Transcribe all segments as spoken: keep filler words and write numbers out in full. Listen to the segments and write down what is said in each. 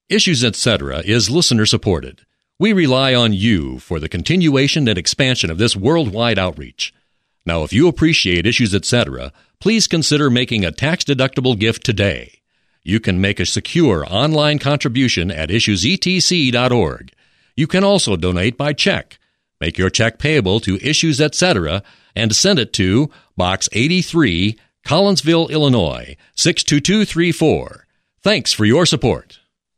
Issues Etc. is listener-supported. We rely on you for the continuation and expansion of this worldwide outreach. Now, if you appreciate Issues Etc., please consider making a tax-deductible gift today. You can make a secure online contribution at issues e t c dot org. You can also donate by check. Make your check payable to Issues Etc. and send it to Box eighty-three, Collinsville, Illinois, six two two three four. Thanks for your support.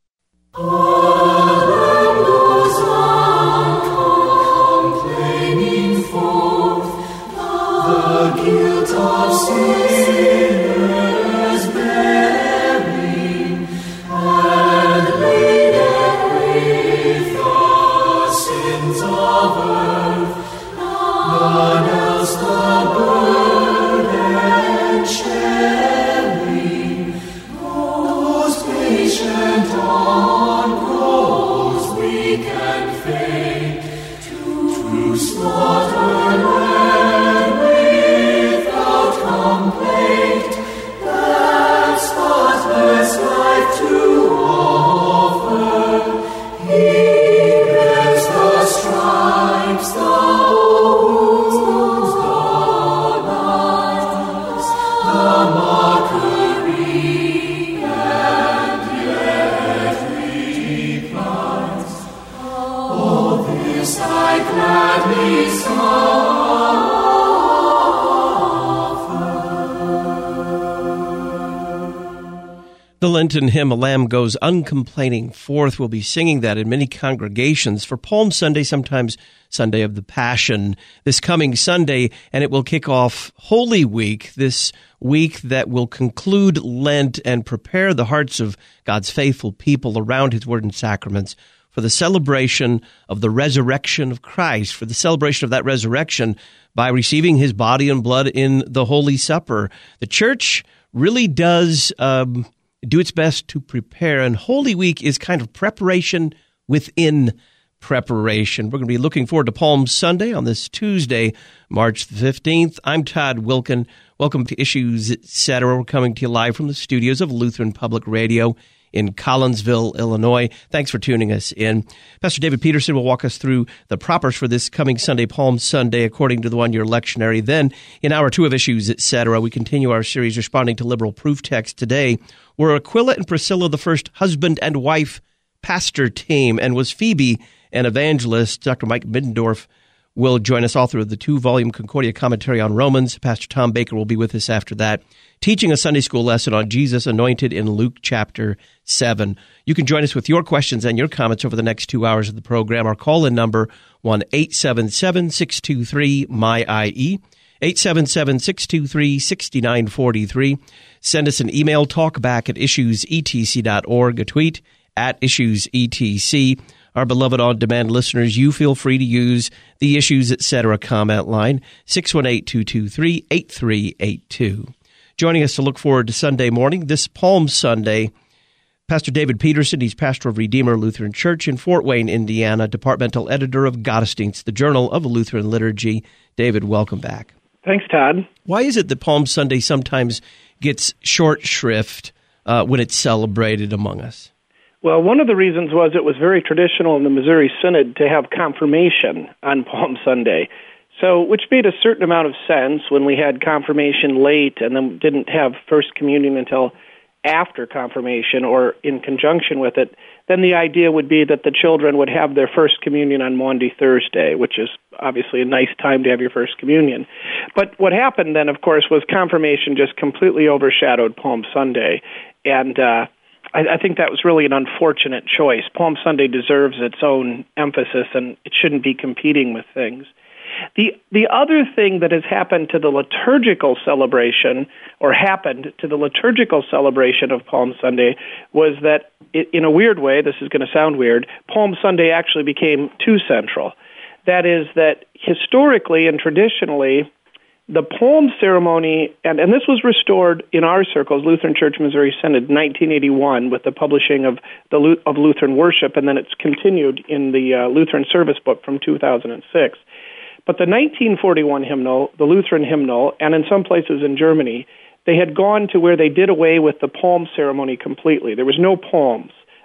The Lenten hymn, A Lamb Goes Uncomplaining Forth, will be singing that in many congregations for Palm Sunday, sometimes Sunday of the Passion, this coming Sunday, and it will kick off Holy Week, this week that will conclude Lent and prepare the hearts of God's faithful people around His Word and Sacraments for the celebration of the resurrection of Christ, for the celebration of that resurrection by receiving His body and blood in the Holy Supper. The Church really does um, do its best to prepare, and Holy Week is kind of preparation within preparation. We're going to be looking forward to Palm Sunday on this Tuesday, March the fifteenth. I'm Todd Wilkin. Welcome to Issues Etc. We're coming to you live from the studios of Lutheran Public Radio in Collinsville, Illinois. Thanks for tuning us in. Pastor David Peterson will walk us through the propers for this coming Sunday, Palm Sunday, according to the one-year lectionary. Then, in hour two of Issues Etc., we continue our series responding to liberal proof text. Today, were Aquila and Priscilla the first husband and wife pastor team, and was Phoebe an evangelist? Doctor Mike Middendorf will join us, author of the two-volume Concordia commentary on Romans. Pastor Tom Baker will be with us after that, teaching a Sunday school lesson on Jesus anointed in Luke chapter seven. You can join us with your questions and your comments over the next two hours of the program. Our call-in number, one eight seven seven, six two three, M Y I E, eight seven seven, six two three, six nine four three. Send us an email, talkback at issues e t c dot org, a tweet at issues e t c. Our beloved on-demand listeners, you feel free to use the Issues Etc. comment line, six one eight, two two three, eight three eight two. Joining us to look forward to Sunday morning, this Palm Sunday, Pastor David Peterson. He's pastor of Redeemer Lutheran Church in Fort Wayne, Indiana, departmental editor of Gottesdienst, the Journal of Lutheran Liturgy. David, welcome back. Thanks, Todd. Why is it that Palm Sunday sometimes gets short shrift uh, when it's celebrated among us? Well, one of the reasons was it was very traditional in the Missouri Synod to have confirmation on Palm Sunday, so which made a certain amount of sense when we had confirmation late and then didn't have First Communion until after confirmation or in conjunction with it. Then the idea would be that the children would have their First Communion on Maundy Thursday, which is obviously a nice time to have your First Communion. But what happened then, of course, was confirmation just completely overshadowed Palm Sunday, and uh I think that was really an unfortunate choice. Palm Sunday deserves its own emphasis, and it shouldn't be competing with things. The the other thing that has happened to the liturgical celebration, or happened to the liturgical celebration of Palm Sunday, was that, it, in a weird way, this is going to sound weird, Palm Sunday actually became too central. That is that historically and traditionally, the palm ceremony, and, and this was restored in our circles, Lutheran Church Missouri Synod, nineteen eighty-one, with the publishing of the of Lutheran Worship, and then it's continued in the uh, Lutheran Service Book from two thousand six. But the nineteen forty-one hymnal, the Lutheran hymnal, and in some places in Germany, they had gone to where they did away with the palm ceremony completely. There was no palms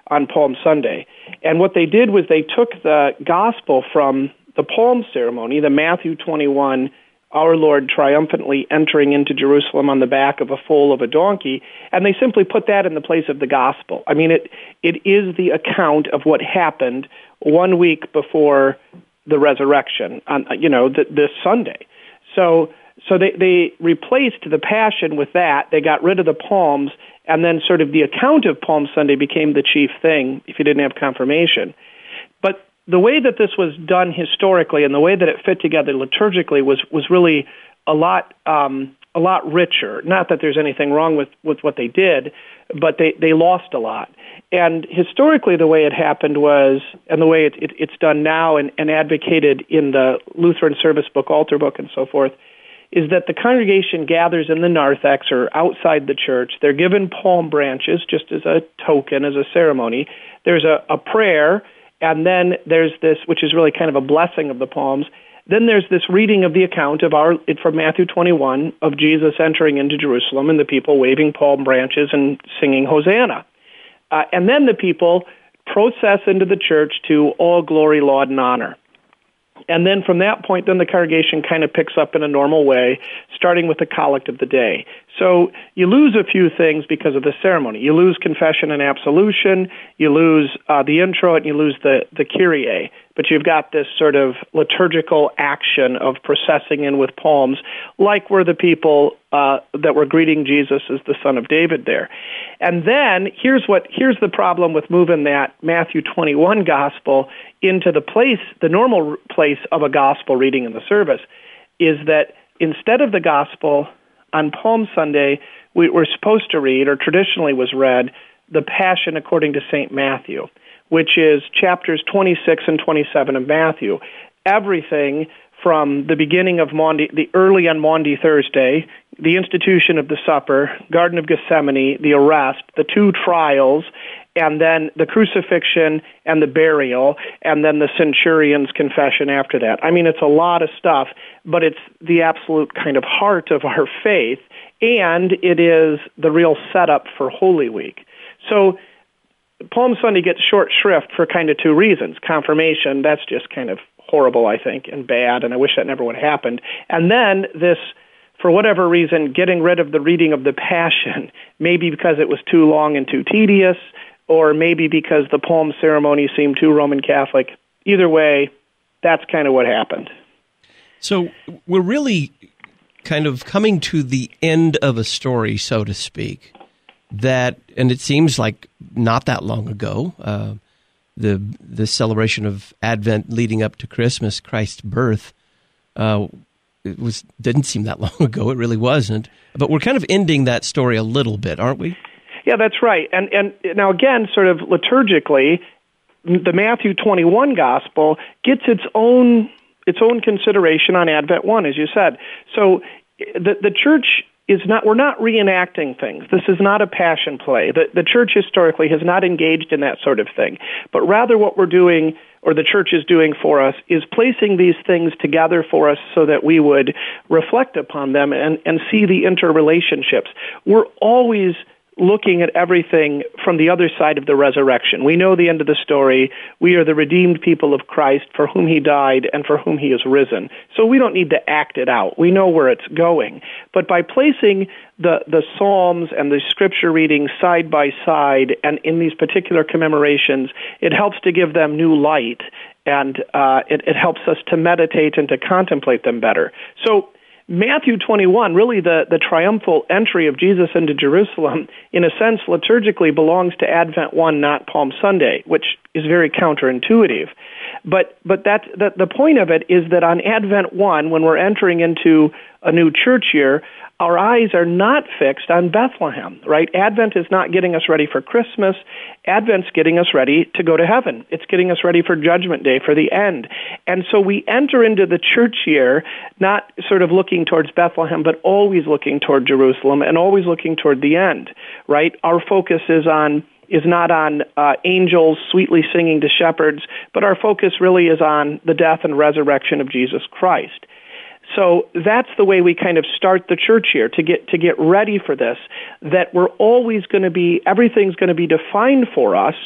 on Palm Sunday. And what they did was they took the gospel from the Palm ceremony, the Matthew twenty-one, our Lord triumphantly entering into Jerusalem on the back of a foal of a donkey, and they simply put that in the place of the gospel. I mean, it it is the account of what happened one week before the resurrection, on you know th- this Sunday. So so they they replaced the Passion with that. They got rid of the Palms, and then sort of the account of Palm Sunday became the chief thing if you didn't have confirmation. But the way that this was done historically and the way that it fit together liturgically was was really a lot um, a lot richer. Not that there's anything wrong with, with what they did, but they, they lost a lot. And historically, the way it happened was, and the way it, it, it's done now and, and advocated in the Lutheran Service Book, Altar Book, and so forth, is that the congregation gathers in the narthex or outside the church. They're given palm branches just as a token, as a ceremony. There's a, a prayer. And then there's this, which is really kind of a blessing of the palms. Then there's this reading of the account of our from Matthew twenty-one of Jesus entering into Jerusalem and the people waving palm branches and singing Hosanna. Uh, and then the people process into the church to all glory, laud, and honor. And then from that point, then the congregation kind of picks up in a normal way, starting with the collect of the day. So you lose a few things because of the ceremony. You lose confession and absolution, you lose uh, the intro, and you lose the, the Kyrie. But you've got this sort of liturgical action of processing in with palms, like were the people uh, that were greeting Jesus as the Son of David there. And then here's what here's the problem with moving that Matthew twenty-one gospel into the place, the normal place of a gospel reading in the service, is that instead of the gospel on Palm Sunday, we were supposed to read, or traditionally was read, the Passion according to Saint Matthew, which is chapters twenty-six and twenty-seven of Matthew. Everything from the beginning of Maundy, the early on Maundy Thursday, the institution of the supper, Garden of Gethsemane, the arrest, the two trials, and then the crucifixion and the burial, and then the centurion's confession after that. I mean, it's a lot of stuff, but it's the absolute kind of heart of our faith, and it is the real setup for Holy Week. So Palm Sunday gets short shrift for kind of two reasons. Confirmation, that's just kind of horrible, I think, and bad, and I wish that never would have happened. And then this, for whatever reason, getting rid of the reading of the Passion, maybe because it was too long and too tedious, or maybe because the palm ceremony seemed too Roman Catholic. Either way, that's kind of what happened. So we're really kind of coming to the end of a story, so to speak, that, and it seems like not that long ago, uh, the the celebration of Advent leading up to Christmas, Christ's birth, uh, it was didn't seem that long ago. It really wasn't. But we're kind of ending that story a little bit, aren't we? Yeah, that's right. And and now again, sort of liturgically, the Matthew twenty-one gospel gets its own its own consideration on Advent one, as you said. So the the church is not, we're not reenacting things. This is not a passion play. The the church historically has not engaged in that sort of thing. But rather what we're doing, or the church is doing for us, is placing these things together for us so that we would reflect upon them and, and see the interrelationships. We're always looking at everything from the other side of the resurrection. We know the end of the story. We are the redeemed people of Christ for whom he died and for whom he is risen. So we don't need to act it out. We know where it's going. But by placing the, the Psalms and the scripture readings side by side and in these particular commemorations, it helps to give them new light, and uh, it, it helps us to meditate and to contemplate them better. So Matthew twenty-one, really the, the triumphal entry of Jesus into Jerusalem, in a sense, liturgically belongs to Advent one, not Palm Sunday, which is very counterintuitive. But but that, that the point of it is that on Advent one, when we're entering into a new church year, our eyes are not fixed on Bethlehem, right? Advent is not getting us ready for Christmas. Advent's getting us ready to go to heaven. It's getting us ready for Judgment Day, for the end. And so we enter into the church year not sort of looking towards Bethlehem, but always looking toward Jerusalem and always looking toward the end, right? Our focus is on is not on uh, angels sweetly singing to shepherds, but our focus really is on the death and resurrection of Jesus Christ. So that's the way we kind of start the church year, to get to get ready for this, that we're always going to be, everything's going to be defined for us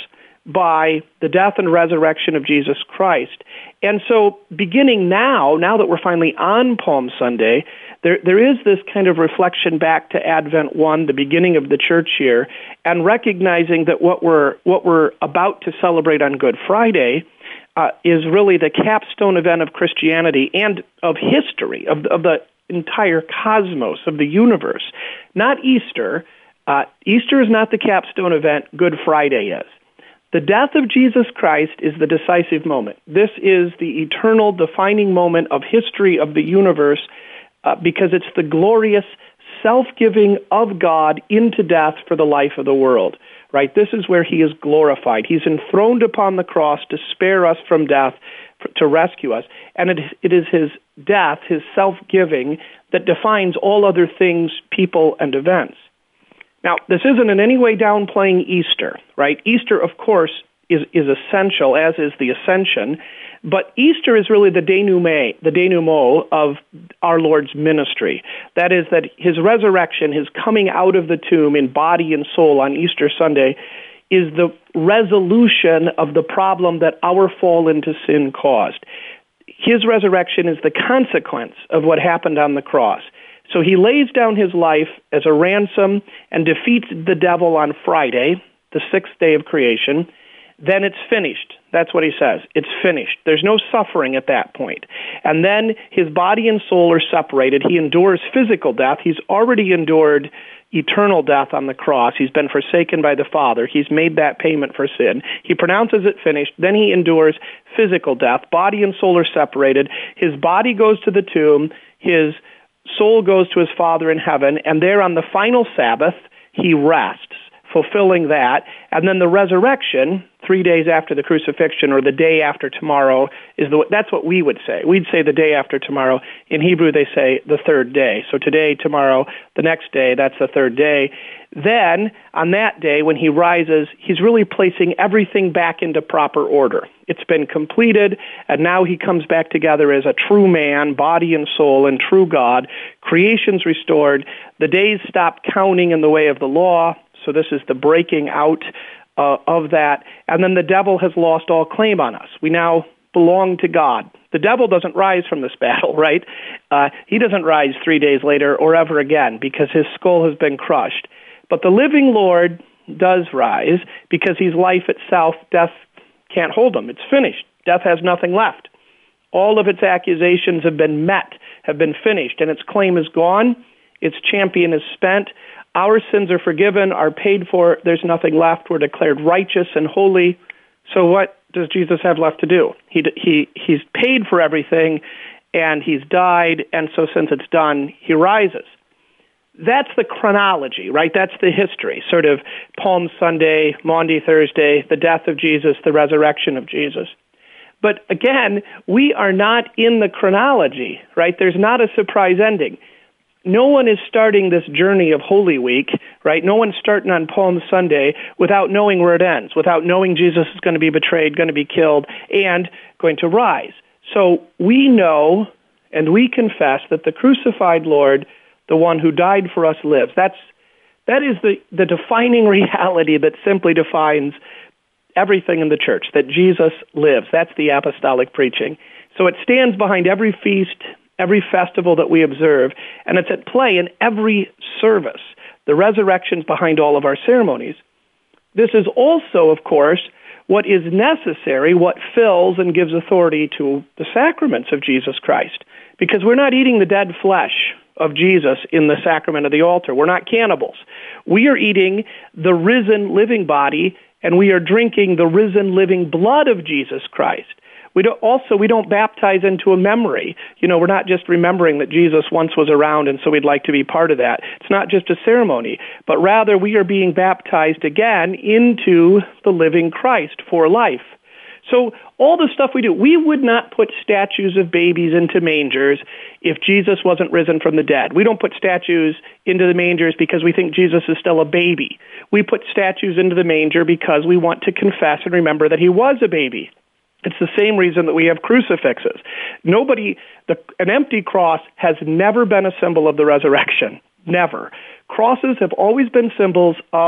by the death and resurrection of Jesus Christ. And so beginning now, now that we're finally on Palm Sunday, there there is this kind of reflection back to Advent one, the beginning of the church year, and recognizing that what we're what we're about to celebrate on Good Friday uh, is really the capstone event of Christianity and of history, of, of the entire cosmos, of the universe. Not Easter. Uh, Easter is not the capstone event. Good Friday is. The death of Jesus Christ is the decisive moment. This is the eternal defining moment of history of the universe uh, because it's the glorious self-giving of God into death for the life of the world, right? This is where he is glorified. He's enthroned upon the cross to spare us from death, for, to rescue us. And it, it is his death, his self-giving, that defines all other things, people, and events. Now, this isn't in any way downplaying Easter, right? Easter, of course, is, is essential, as is the Ascension, but Easter is really the denouement, the denouement of our Lord's ministry. That is, that his resurrection, his coming out of the tomb in body and soul on Easter Sunday, is the resolution of the problem that our fall into sin caused. His resurrection is the consequence of what happened on the cross. So he lays down his life as a ransom and defeats the devil on Friday, the sixth day of creation. Then it's finished. That's what he says. It's finished. There's no suffering at that point. And then his body and soul are separated. He endures physical death. He's already endured eternal death on the cross. He's been forsaken by the Father. He's made that payment for sin. He pronounces it finished. Then he endures physical death. Body and soul are separated. His body goes to the tomb. His soul goes to his Father in heaven, and there on the final Sabbath, he rests, fulfilling that. And then the resurrection, three days after the crucifixion, or the day after tomorrow, is the that's what we would say. We'd say the day after tomorrow. In Hebrew, they say the third day. So today, tomorrow, the next day, that's the third day. Then, on that day, when he rises, he's really placing everything back into proper order. It's been completed, and now he comes back together as a true man, body and soul, and true God. Creation's restored. The days stop counting in the way of the law, so this is the breaking out uh, of that. And then the devil has lost all claim on us. We now belong to God. The devil doesn't rise from this battle, right? Uh, he doesn't rise three days later or ever again because his skull has been crushed. But the living Lord does rise because he's life itself. Death can't hold him. It's finished. Death has nothing left. All of its accusations have been met, have been finished, and its claim is gone. Its champion is spent. Our sins are forgiven, are paid for. There's nothing left. We're declared righteous and holy. So what does Jesus have left to do? He he he's paid for everything, and he's died, and so since it's done, he rises. That's the chronology, right? That's the history, sort of Palm Sunday, Maundy Thursday, the death of Jesus, the resurrection of Jesus. But again, we are not in the chronology, right? There's not a surprise ending. No one is starting this journey of Holy Week, right? No one's starting on Palm Sunday without knowing where it ends, without knowing Jesus is going to be betrayed, going to be killed, and going to rise. So we know and we confess that the crucified Lord, the one who died for us, lives. That's that is the, the defining reality that simply defines everything in the church, that Jesus lives. That's the apostolic preaching. So it stands behind every feast, every festival that we observe, and it's at play in every service. The resurrection's behind all of our ceremonies. This is also, of course, what is necessary, what fills and gives authority to the sacraments of Jesus Christ, because we're not eating the dead flesh of Jesus in the sacrament of the altar. We're not cannibals. We are eating the risen living body, and we are drinking the risen living blood of Jesus Christ. We don't, also, we don't baptize into a memory. You know, we're not just remembering that Jesus once was around and so we'd like to be part of that. It's not just a ceremony, but rather we are being baptized again into the living Christ for life. So all the stuff we do, we would not put statues of babies into mangers if Jesus wasn't risen from the dead. We don't put statues into the mangers because we think Jesus is still a baby. We put statues into the manger because we want to confess and remember that he was a baby. It's the same reason that we have crucifixes. Nobody, the, an empty cross has never been a symbol of the resurrection. Never. Crosses have always been symbols of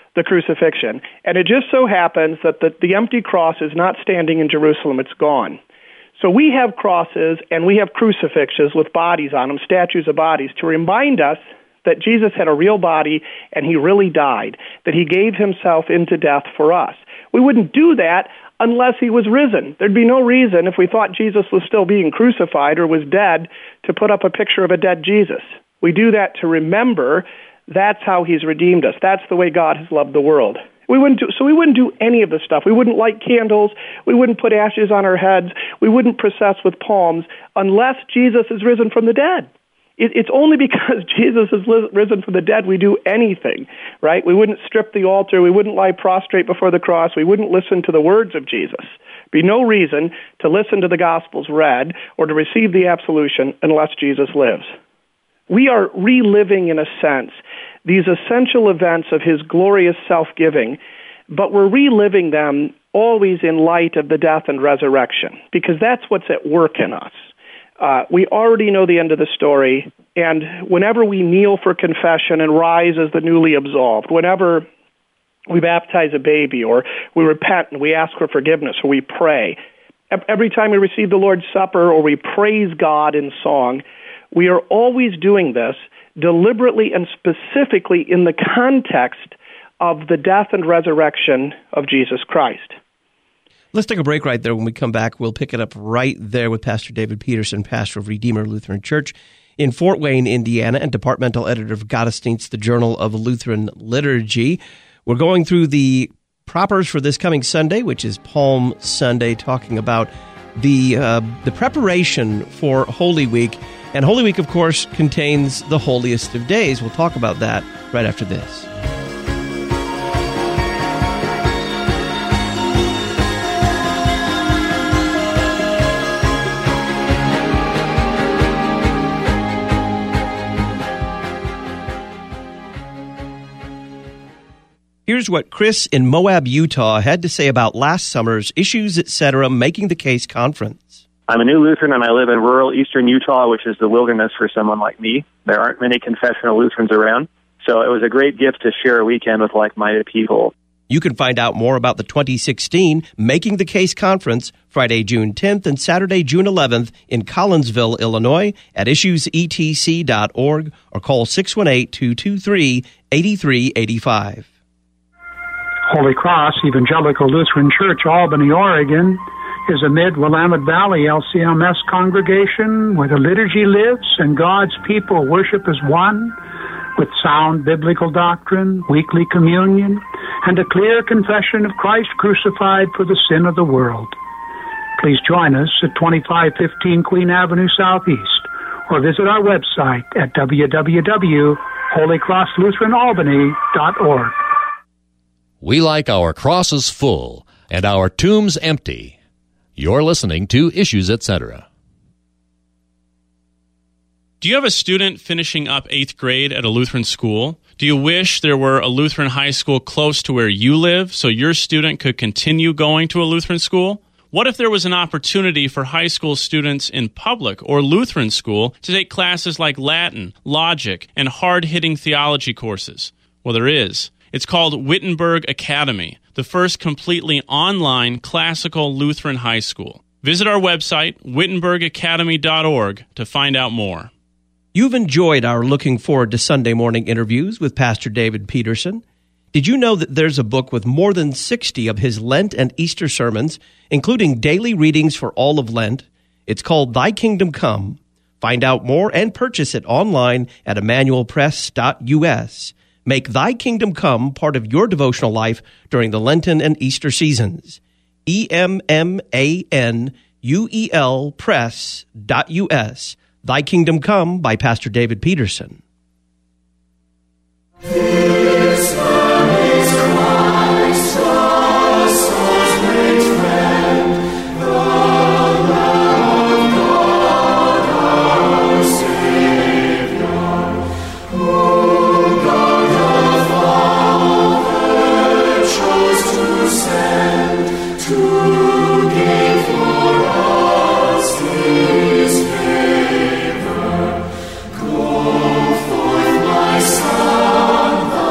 the crucifixion. And it just so happens that the, the empty cross is not standing in Jerusalem, it's gone. So we have crosses and we have crucifixes with bodies on them, statues of bodies, to remind us that Jesus had a real body and he really died, that he gave himself into death for us. We wouldn't do that unless he was risen. There'd be no reason, if we thought Jesus was still being crucified or was dead, to put up a picture of a dead Jesus. We do that to remember that's how he's redeemed us. That's the way God has loved the world. We wouldn't do, so we wouldn't do any of this stuff. We wouldn't light candles. We wouldn't put ashes on our heads. We wouldn't process with palms unless Jesus is risen from the dead. It, it's only because Jesus is li- risen from the dead we do anything, right? We wouldn't strip the altar. We wouldn't lie prostrate before the cross. We wouldn't listen to the words of Jesus. There'd be no reason to listen to the Gospels read or to receive the absolution unless Jesus lives. We are reliving, in a sense, these essential events of his glorious self-giving, but we're reliving them always in light of the death and resurrection, because that's what's at work in us. Uh, we already know the end of the story, and whenever we kneel for confession and rise as the newly absolved, whenever we baptize a baby or we repent and we ask for forgiveness or we pray, every time we receive the Lord's Supper or we praise God in song, we are always doing this deliberately and specifically in the context of the death and resurrection of Jesus Christ. Let's take a break right there. When we come back, we'll pick it up right there with Pastor David Peterson, pastor of Redeemer Lutheran Church in Fort Wayne, Indiana, and departmental editor of Gottesdienst, the Journal of Lutheran Liturgy. We're going through the propers for this coming Sunday, which is Palm Sunday, talking about the uh, the preparation for Holy Week. And Holy Week, of course, contains the holiest of days. We'll talk about that right after this. Here's what Chris in Moab, Utah had to say about last summer's Issues, et cetera, Making the Case conference. I'm a new Lutheran, and I live in rural eastern Utah, which is the wilderness for someone like me. There aren't many confessional Lutherans around, so it was a great gift to share a weekend with like-minded people. You can find out more about the twenty sixteen Making the Case conference Friday, June tenth and Saturday, June eleventh in Collinsville, Illinois at issues e t c dot org or call six one eight, two two three, eight three eight five. Holy Cross Evangelical Lutheran Church, Albany, Oregon, is a mid-Willamette Valley L C M S congregation where the liturgy lives and God's people worship as one, with sound biblical doctrine, weekly communion, and a clear confession of Christ crucified for the sin of the world. Please join us at twenty-five fifteen Queen Avenue Southeast, or visit our website at w w w dot holy cross lutheran albany dot org. We like our crosses full and our tombs empty. You're listening to Issues, et cetera. Do you have a student finishing up eighth grade at a Lutheran school? Do you wish there were a Lutheran high school close to where you live so your student could continue going to a Lutheran school? What if there was an opportunity for high school students in public or Lutheran school to take classes like Latin, logic, and hard-hitting theology courses? Well, there is. It's called Wittenberg Academy, the first completely online classical Lutheran high school. Visit our website, wittenberg academy dot org, to find out more. You've enjoyed our Looking Forward to Sunday Morning interviews with Pastor David Peterson. Did you know that there's a book with more than sixty of his Lent and Easter sermons, including daily readings for all of Lent? It's called Thy Kingdom Come. Find out more and purchase it online at emmanuel press dot u s. Make Thy Kingdom Come part of your devotional life during the Lenten and Easter seasons. E M M A N U E L press dot u s. Thy Kingdom Come by Pastor David Peterson. This man is Christ, our soul's great friend, the Lamb of God, our Savior, who God the Father chose to send to gain for us His favor. Go forth, my son.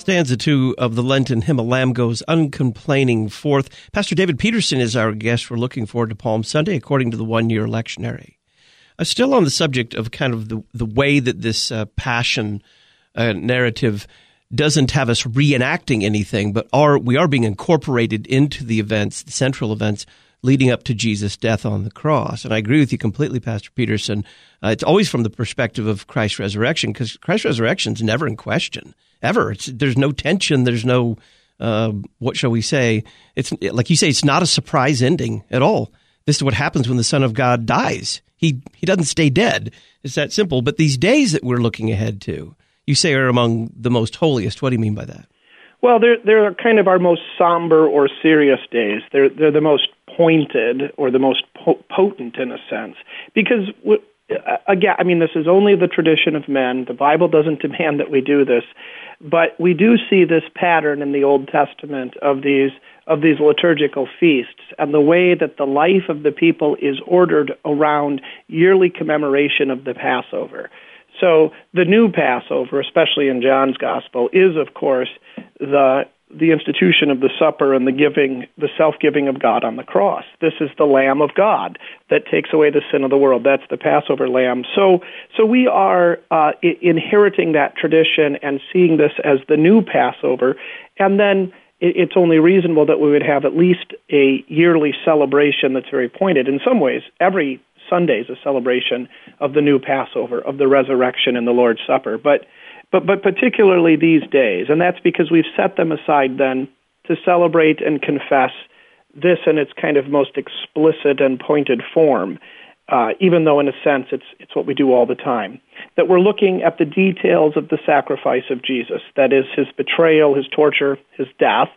Stanza two of the Lenten hymn, "A Lamb Goes Uncomplaining Forth." Pastor David Peterson is our guest. We're looking forward to Palm Sunday, according to the one-year lectionary. Uh, still on the subject of kind of the, the way that this uh, passion uh, narrative doesn't have us reenacting anything, but are we are being incorporated into the events, the central events, leading up to Jesus' death on the cross. And I agree with you completely, Pastor Peterson. Uh, it's always from the perspective of Christ's resurrection, because Christ's resurrection is never in question, ever. It's, there's no tension. There's no, uh, what shall we say? It's like you say, it's not a surprise ending at all. This is what happens when the Son of God dies. He he doesn't stay dead. It's that simple. But these days that we're looking ahead to, you say are among the most holiest. What do you mean by that? Well, they're they're kind of our most somber or serious days. They're they're the most pointed or the most po- potent in a sense, because again, I mean, this is only the tradition of men. The Bible doesn't demand that we do this, but we do see this pattern in the Old Testament of these of these liturgical feasts and the way that the life of the people is ordered around yearly commemoration of the Passover. So the new Passover, especially in John's Gospel, is, of course, the the institution of the supper and the giving, the self-giving of God on the cross. This is the Lamb of God that takes away the sin of the world. That's the Passover Lamb. So, so we are uh, I- inheriting that tradition and seeing this as the new Passover, and then it- it's only reasonable that we would have at least a yearly celebration that's very pointed. In some ways, every Sunday is a celebration of the new Passover, of the resurrection and the Lord's Supper, but but but particularly these days, and that's because we've set them aside then to celebrate and confess this in its kind of most explicit and pointed form, uh, even though in a sense it's it's what we do all the time. That we're looking at the details of the sacrifice of Jesus, that is his betrayal, his torture, his death,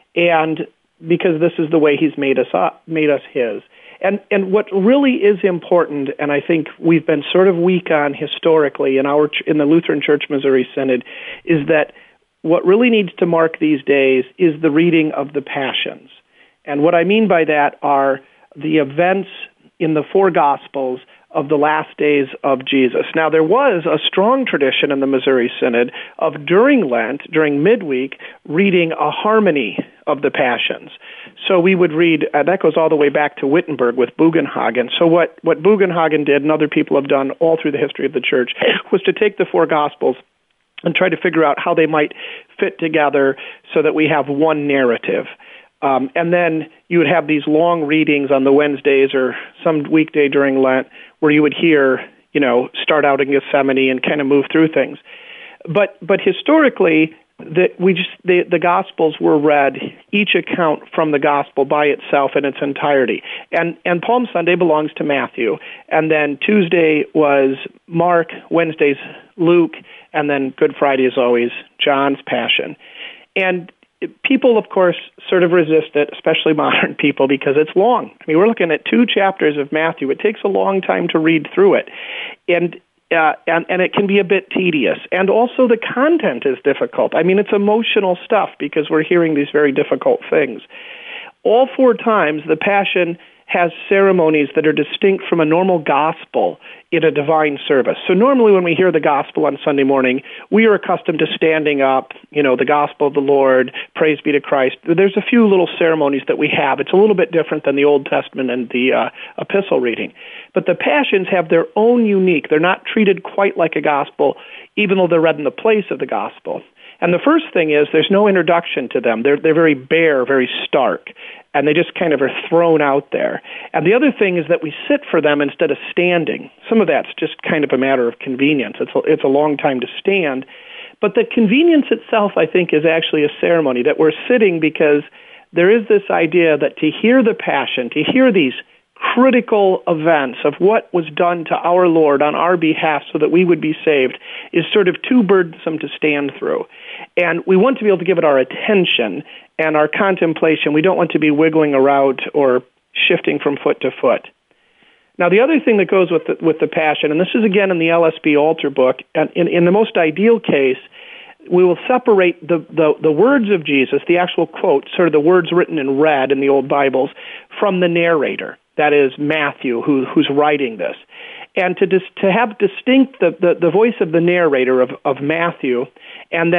and because this is the way he's made us up, made us his. And and what really is important, and I think we've been sort of weak on historically in our in the Lutheran Church Missouri Synod, is that what really needs to mark these days is the reading of the Passions. And what I mean by that are the events in the four Gospels of the last days of Jesus. Now, there was a strong tradition in the Missouri Synod of during Lent, during midweek, reading a harmony of the Passions. So we would read, uh, that goes all the way back to Wittenberg with Bugenhagen. So what, what Bugenhagen did, and other people have done all through the history of the Church, was to take the four Gospels and try to figure out how they might fit together so that we have one narrative. Um, and then you would have these long readings on the Wednesdays or some weekday during Lent where you would hear, you know, start out in Gethsemane and kind of move through things. But but historically, the, we just the, the Gospels were read, each account from the Gospel by itself in its entirety. And and Palm Sunday belongs to Matthew. And then Tuesday was Mark, Wednesday's Luke, and then Good Friday is always John's Passion. And people, of course, sort of resist it, especially modern people, because it's long. I mean, we're looking at two chapters of Matthew. It takes a long time to read through it, and uh, and and it can be a bit tedious. And also, the content is difficult. I mean, it's emotional stuff because we're hearing these very difficult things. All four times, the Passion has ceremonies that are distinct from a normal gospel in a divine service. So normally when we hear the gospel on Sunday morning, we are accustomed to standing up, you know, the gospel of the Lord, praise be to Christ. There's a few little ceremonies that we have. It's a little bit different than the Old Testament and the uh, epistle reading. But the Passions have their own unique. They're not treated quite like a gospel, even though they're read in the place of the gospel. And the first thing is there's no introduction to them. They're they're very bare, very stark, and they just kind of are thrown out there. And the other thing is that we sit for them instead of standing. Some of that's just kind of a matter of convenience. It's a, it's a long time to stand. But the convenience itself, I think, is actually a ceremony, that we're sitting because there is this idea that to hear the Passion, to hear these critical events of what was done to our Lord on our behalf so that we would be saved, is sort of too burdensome to stand through. And we want to be able to give it our attention and our contemplation. We don't want to be wiggling around or shifting from foot to foot. Now, the other thing that goes with the, with the Passion, and this is again in the L S B altar book, and in, in the most ideal case, we will separate the, the, the words of Jesus, the actual quote, sort of the words written in red in the old Bibles, from the narrator. That is Matthew, who, who's writing this. And to dis, to have distinct the, the, the voice of the narrator of, of Matthew, and then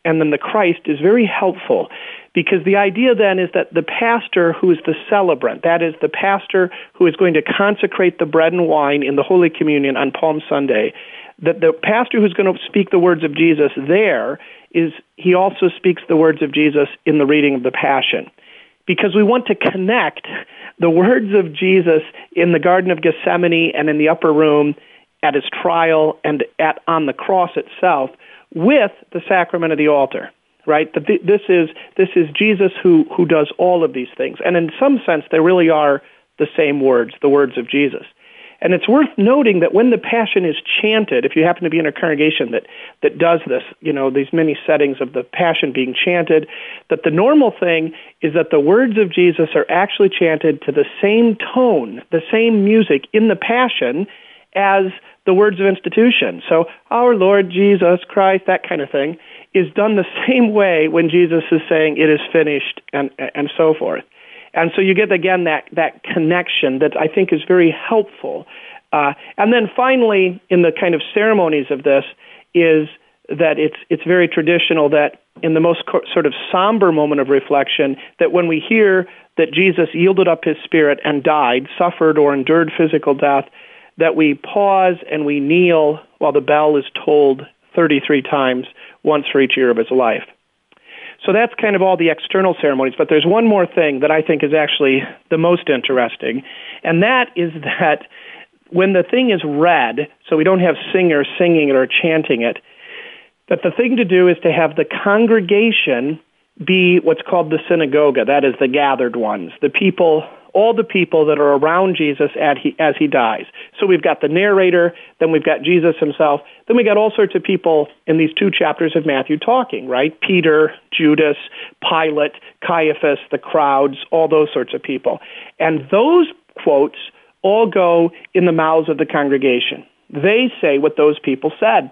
and then the Christ is very helpful, because the idea then is that the pastor who is the celebrant, that is the pastor who is going to consecrate the bread and wine in the Holy Communion on Palm Sunday, that the pastor who's going to speak the words of Jesus there is, he also speaks the words of Jesus in the reading of the Passion. Because we want to connect the words of Jesus in the Garden of Gethsemane and in the upper room at his trial and at on the cross itself with the sacrament of the altar. Right? That this is this is Jesus who, who does all of these things. And in some sense, they really are the same words, the words of Jesus. And it's worth noting that when the Passion is chanted, if you happen to be in a congregation that, that does this, you know, these many settings of the Passion being chanted, that the normal thing is that the words of Jesus are actually chanted to the same tone, the same music in the Passion as the words of institution. So, our Lord Jesus Christ, that kind of thing, is done the same way when Jesus is saying it is finished and and so forth. And so you get, again, that, that connection that I think is very helpful. Uh, and then finally, in the kind of ceremonies of this, is that it's it's very traditional that in the most co- sort of somber moment of reflection, that when we hear that Jesus yielded up his spirit and died, suffered or endured physical death, that we pause and we kneel while the bell is tolled thirty-three times, once for each year of his life. So that's kind of all the external ceremonies, but there's one more thing that I think is actually the most interesting, and that is that when the thing is read, so we don't have singers singing it or chanting it, that the thing to do is to have the congregation be what's called the synagogue, that is the gathered ones, the people, all the people that are around Jesus as he, as he dies. So we've got the narrator, then we've got Jesus himself, then we got all sorts of people in these two chapters of Matthew talking, right? Peter, Judas, Pilate, Caiaphas, the crowds, all those sorts of people. And those quotes all go in the mouths of the congregation. They say what those people said.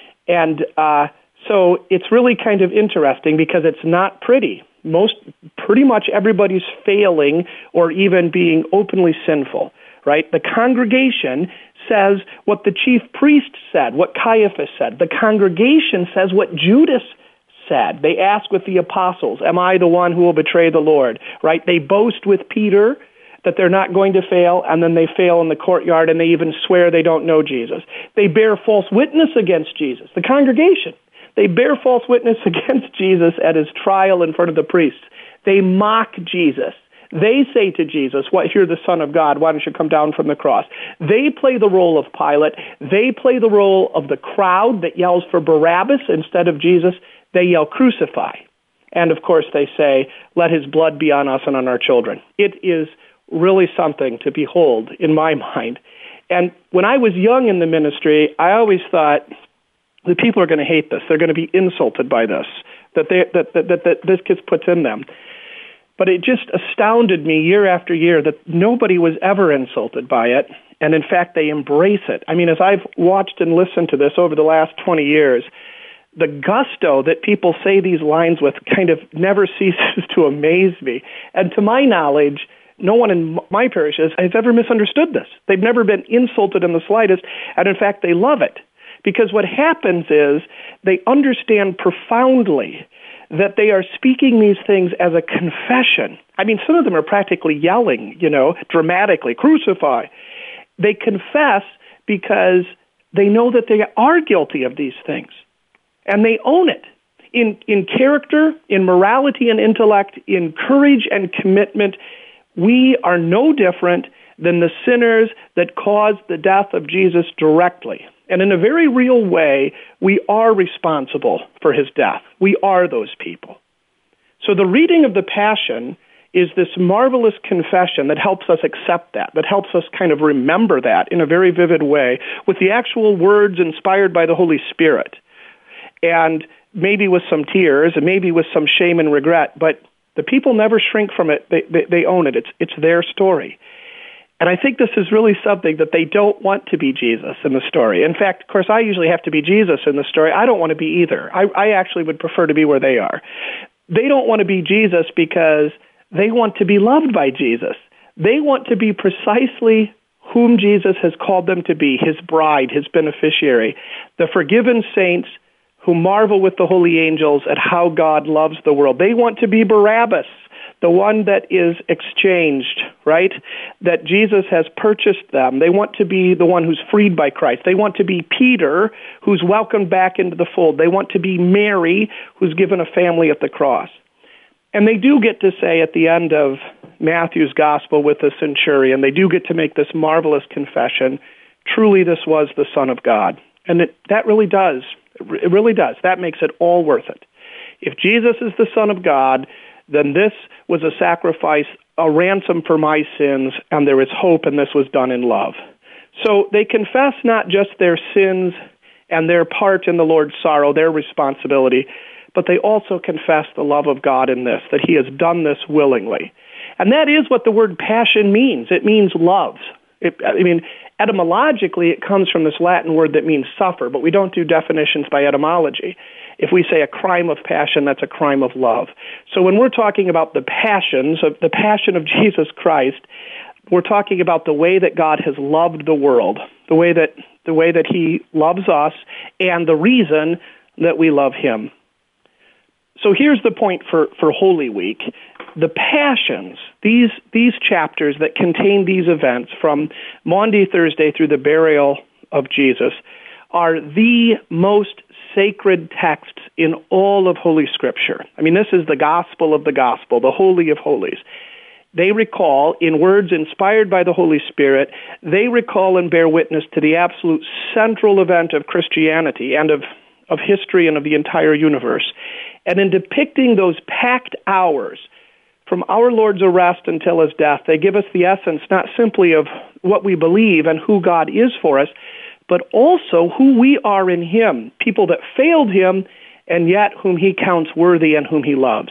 And uh, so it's really kind of interesting because it's not pretty. Most, pretty much everybody's failing or even being openly sinful, right? The congregation says what the chief priest said, what Caiaphas said. The congregation says what Judas said. They ask with the apostles, am I the one who will betray the Lord, right? They boast with Peter that they're not going to fail, and then they fail in the courtyard, and they even swear they don't know Jesus. They bear false witness against Jesus, the congregation. They bear false witness against Jesus at his trial in front of the priests. They mock Jesus. They say to Jesus, "What? You're the Son of God. Why don't you come down from the cross?" They play the role of Pilate. They play the role of the crowd that yells for Barabbas instead of Jesus. They yell, "Crucify." And, of course, they say, "Let his blood be on us and on our children." It is really something to behold in my mind. And when I was young in the ministry, I always thought, the people are going to hate this. They're going to be insulted by this, that, they, that, that, that, that this gets put in them. But it just astounded me year after year that nobody was ever insulted by it, and in fact, they embrace it. I mean, as I've watched and listened to this over the last twenty years, the gusto that people say these lines with kind of never ceases to amaze me. And to my knowledge, no one in my parishes has ever misunderstood this. They've never been insulted in the slightest, and in fact, they love it. Because what happens is they understand profoundly that they are speaking these things as a confession. I mean, some of them are practically yelling, you know, dramatically, "Crucify." They confess because they know that they are guilty of these things. And they own it in, in character, in morality and intellect, in courage and commitment. We are no different than the sinners that caused the death of Jesus directly. And in a very real way, we are responsible for his death. We are those people. So the reading of the Passion is this marvelous confession that helps us accept that, that helps us kind of remember that in a very vivid way with the actual words inspired by the Holy Spirit. And maybe with some tears and maybe with some shame and regret, but the people never shrink from it. They, they, they own it. It's, it's their story. And I think this is really something that they don't want to be Jesus in the story. In fact, of course, I usually have to be Jesus in the story. I don't want to be either. I, I actually would prefer to be where they are. They don't want to be Jesus because they want to be loved by Jesus. They want to be precisely whom Jesus has called them to be, his bride, his beneficiary, the forgiven saints who marvel with the holy angels at how God loves the world. They want to be Barabbas, the one that is exchanged, right? That Jesus has purchased them. They want to be the one who's freed by Christ. They want to be Peter, who's welcomed back into the fold. They want to be Mary, who's given a family at the cross. And they do get to say at the end of Matthew's gospel with the centurion, they do get to make this marvelous confession, truly this was the Son of God. And it, that really does. It really does. That makes it all worth it. If Jesus is the Son of God, then this was a sacrifice, a ransom for my sins, and there is hope, and this was done in love. So they confess not just their sins and their part in the Lord's sorrow, their responsibility, but they also confess the love of God in this, that he has done this willingly. And that is what the word passion means. It means love. It, I mean, etymologically, it comes from this Latin word that means suffer, but we don't do definitions by etymology. If we say a crime of passion, that's a crime of love. So when we're talking about the passions, of the passion of Jesus Christ, we're talking about the way that God has loved the world, the way that the way that he loves us, and the reason that we love him. So here's the point for, for Holy Week. The Passions, these these chapters that contain these events from Maundy Thursday through the burial of Jesus, are the most sacred texts in all of Holy Scripture. I mean, this is the gospel of the gospel, the Holy of Holies. They recall, in words inspired by the Holy Spirit, they recall and bear witness to the absolute central event of Christianity and of, of history and of the entire universe. And in depicting those packed hours from our Lord's arrest until his death, they give us the essence not simply of what we believe and who God is for us, but also who we are in him, people that failed him and yet whom he counts worthy and whom he loves.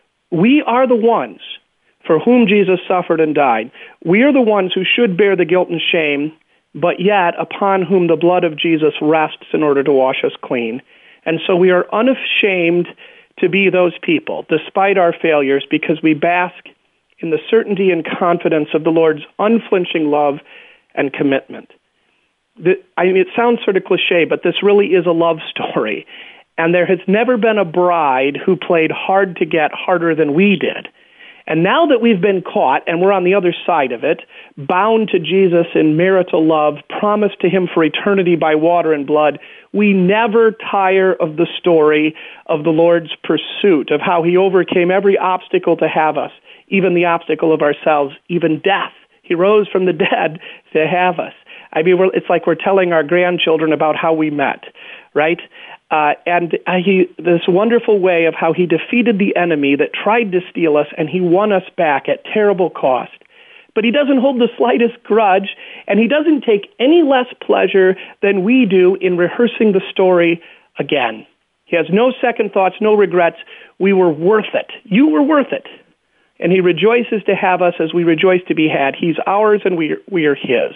We are the ones for whom Jesus suffered and died. We are the ones who should bear the guilt and shame, but yet upon whom the blood of Jesus rests in order to wash us clean. And so we are unashamed to be those people, despite our failures, because we bask in the certainty and confidence of the Lord's unflinching love and commitment. The, I mean, it sounds sort of cliche, but this really is a love story. And there has never been a bride who played hard to get harder than we did. And now that we've been caught, and we're on the other side of it, bound to Jesus in marital love, promised to him for eternity by water and blood, we never tire of the story of the Lord's pursuit, of how he overcame every obstacle to have us, even the obstacle of ourselves, even death. He rose from the dead to have us. I mean, we're, it's like we're telling our grandchildren about how we met, right? Uh, and uh, he, this wonderful way of how he defeated the enemy that tried to steal us, and he won us back at terrible cost. But he doesn't hold the slightest grudge, and he doesn't take any less pleasure than we do in rehearsing the story again. He has no second thoughts, no regrets. We were worth it. You were worth it. And he rejoices to have us as we rejoice to be had. He's ours, and we are, we are his.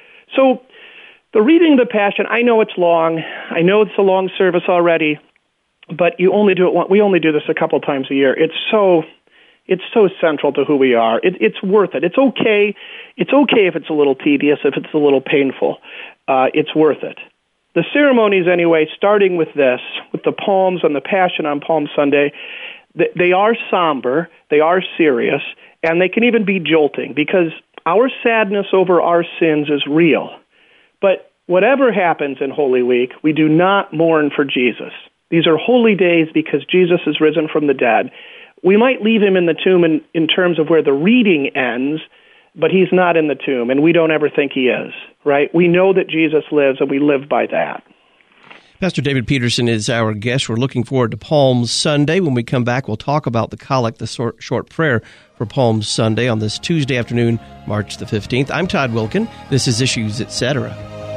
So the reading of the Passion, I know it's long. I know it's a long service already, but you only do it one, we only do this a couple times a year. It's so it's so central to who we are. It, it's worth it. It's okay. It's okay if it's a little tedious, if it's a little painful. Uh, it's worth it. The ceremonies, anyway, starting with this, with the Palms and the Passion on Palm Sunday, they, they are somber, they are serious, and they can even be jolting because our sadness over our sins is real. But whatever happens in Holy Week, we do not mourn for Jesus. These are holy days because Jesus is risen from the dead. We might leave him in the tomb in, in terms of where the reading ends, but he's not in the tomb, and we don't ever think he is, right? We know that Jesus lives, and we live by that. Pastor David Peterson is our guest. We're looking forward to Palm Sunday. When we come back, we'll talk about the collect, the short, short prayer for Palm Sunday on this Tuesday afternoon, March the fifteenth. I'm Todd Wilkin. This is Issues, et cetera.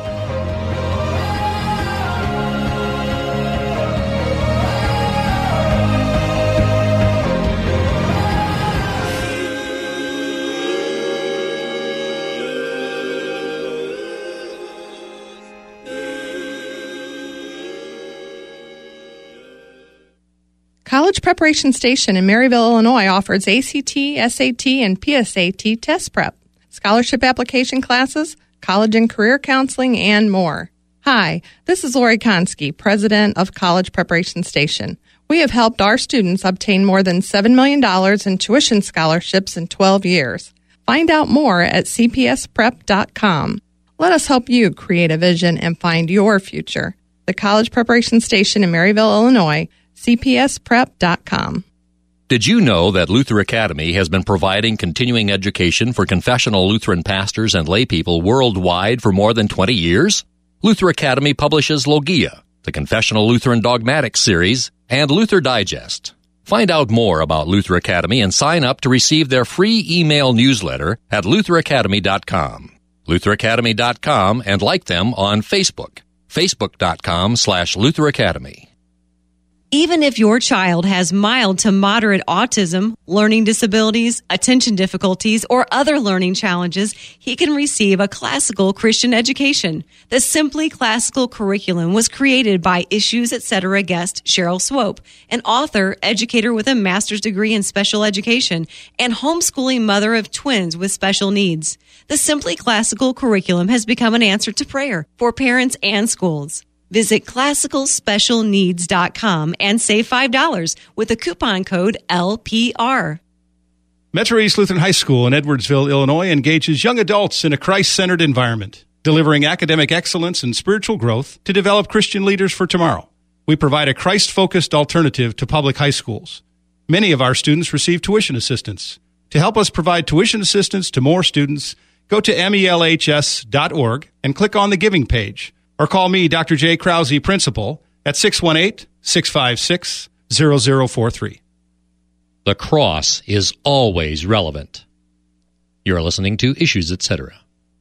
College Preparation Station in Maryville, Illinois offers A C T, S A T, and P S A T test prep, scholarship application classes, college and career counseling, and more. Hi, this is Lori Konski, president of College Preparation Station. We have helped our students obtain more than seven million dollars in tuition scholarships in twelve years. Find out more at c p s prep dot com. Let us help you create a vision and find your future. The College Preparation Station in Maryville, Illinois, c p s prep dot com. Did you know that Luther Academy has been providing continuing education for confessional Lutheran pastors and laypeople worldwide for more than twenty years? Luther Academy publishes Logia, the Confessional Lutheran Dogmatics series, and Luther Digest. Find out more about Luther Academy and sign up to receive their free email newsletter at luther academy dot com. luther academy dot com and like them on Facebook, facebook dot com slash Luther Academy. Even if your child has mild to moderate autism, learning disabilities, attention difficulties, or other learning challenges, he can receive a classical Christian education. The Simply Classical curriculum was created by Issues Etc. guest Cheryl Swope, an author, educator with a master's degree in special education, and homeschooling mother of twins with special needs. The Simply Classical curriculum has become an answer to prayer for parents and schools. Visit classical special needs dot com and save five dollars with the coupon code L P R. Metro East Lutheran High School in Edwardsville, Illinois engages young adults in a Christ-centered environment, delivering academic excellence and spiritual growth to develop Christian leaders for tomorrow. We provide a Christ-focused alternative to public high schools. Many of our students receive tuition assistance. To help us provide tuition assistance to more students, go to M E L H S dot org and click on the Giving page. Or call me, Doctor J. Krause, Principal, at six one eight, six five six, zero zero four three. The cross is always relevant. You're listening to Issues Etc.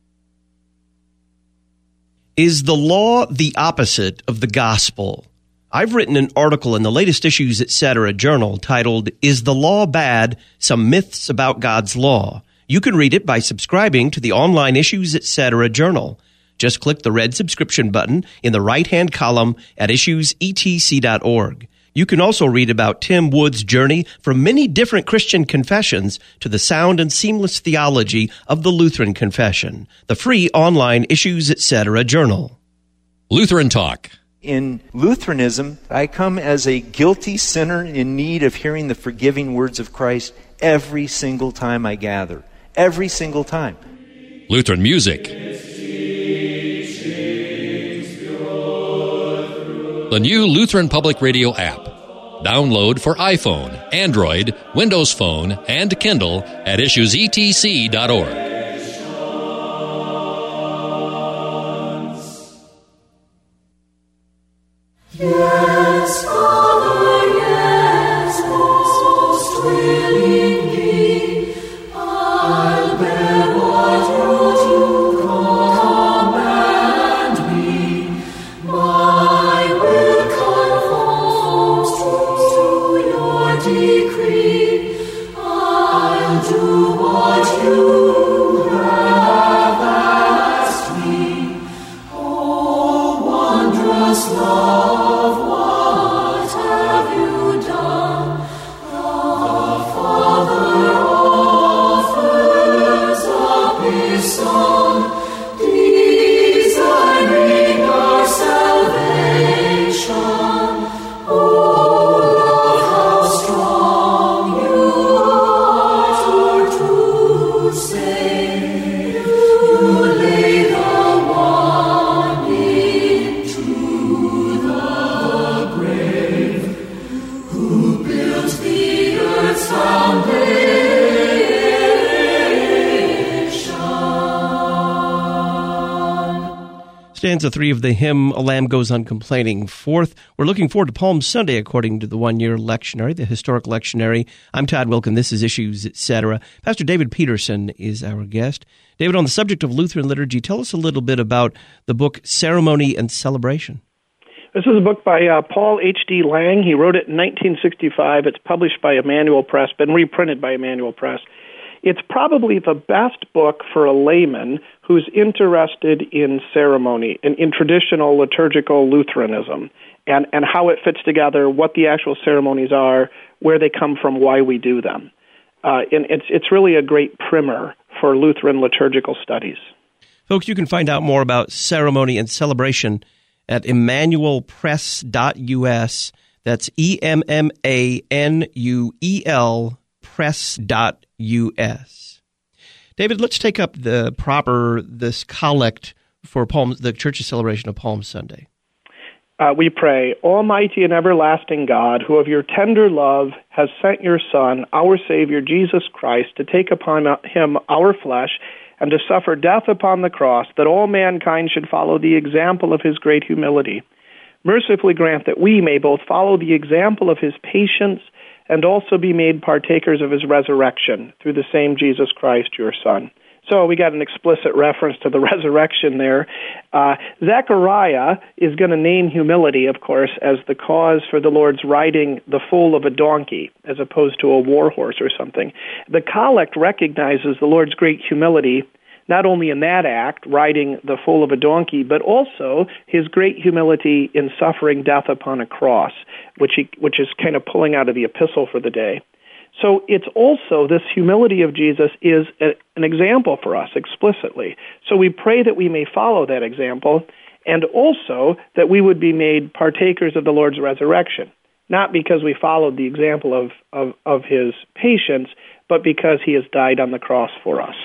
Is the law the opposite of the gospel? I've written an article in the latest Issues Etc. journal titled, Is the Law Bad? Some Myths About God's Law. You can read it by subscribing to the online Issues Etc. journal. Just click the red subscription button in the right-hand column at issues e t c dot org. You can also read about Tim Wood's journey from many different Christian confessions to the sound and seamless theology of the Lutheran Confession, the free online Issues Etc. journal. Lutheran Talk. In Lutheranism, I come as a guilty sinner in need of hearing the forgiving words of Christ every single time I gather. Every single time. Lutheran Music. The new Lutheran Public Radio app. Download for iPhone, Android, Windows Phone, and Kindle at issues e t c dot org. Yes, Father, yes, most willingly, I'll bear what you command me. My will conforms to your decree. I'll do what you have asked me. Oh, wondrous love, what have you done? The Father offers up his Son, desiring our salvation. Oh, love, how strong you are to save. You lay the one into the grave, who built the earth's foundation. Stanza three of the hymn, A Lamb Goes Uncomplaining. Fourth, we're looking forward to Palm Sunday according to the one-year lectionary, the historic lectionary. I'm Todd Wilkin. This is Issues Etc. Pastor David Peterson is our guest. David, on the subject of Lutheran liturgy, tell us a little bit about the book Ceremony and Celebration. This is a book by uh, Paul H D Lang. He wrote it in nineteen sixty-five. It's published by Emmanuel Press, been reprinted by Emmanuel Press. It's probably the best book for a layman who's interested in ceremony and in traditional liturgical Lutheranism and, and how it fits together, what the actual ceremonies are, where they come from, why we do them. Uh, and it's it's really a great primer for Lutheran liturgical studies. Folks, you can find out more about Ceremony and Celebration at emmanuel press dot u s. That's E M M A N U E L press dot U S. David, let's take up the proper, this collect for Palm, the church's celebration of Palm Sunday. Uh, we pray, Almighty and everlasting God, who of your tender love has sent your Son, our Savior, Jesus Christ, to take upon him our flesh and to suffer death upon the cross, that all mankind should follow the example of his great humility. Mercifully grant that we may both follow the example of his patience and also be made partakers of his resurrection through the same Jesus Christ, your Son. So we got an explicit reference to the resurrection there. Uh, Zechariah is going to name humility, of course, as the cause for the Lord's riding the foal of a donkey as opposed to a war horse or something. The collect recognizes the Lord's great humility not only in that act, riding the foal of a donkey, but also his great humility in suffering death upon a cross, which he, which is kind of pulling out of the epistle for the day. So it's also, this humility of Jesus is a, an example for us explicitly. So we pray that we may follow that example, and also that we would be made partakers of the Lord's resurrection, not because we followed the example of, of, of his patience, but because he has died on the cross for us.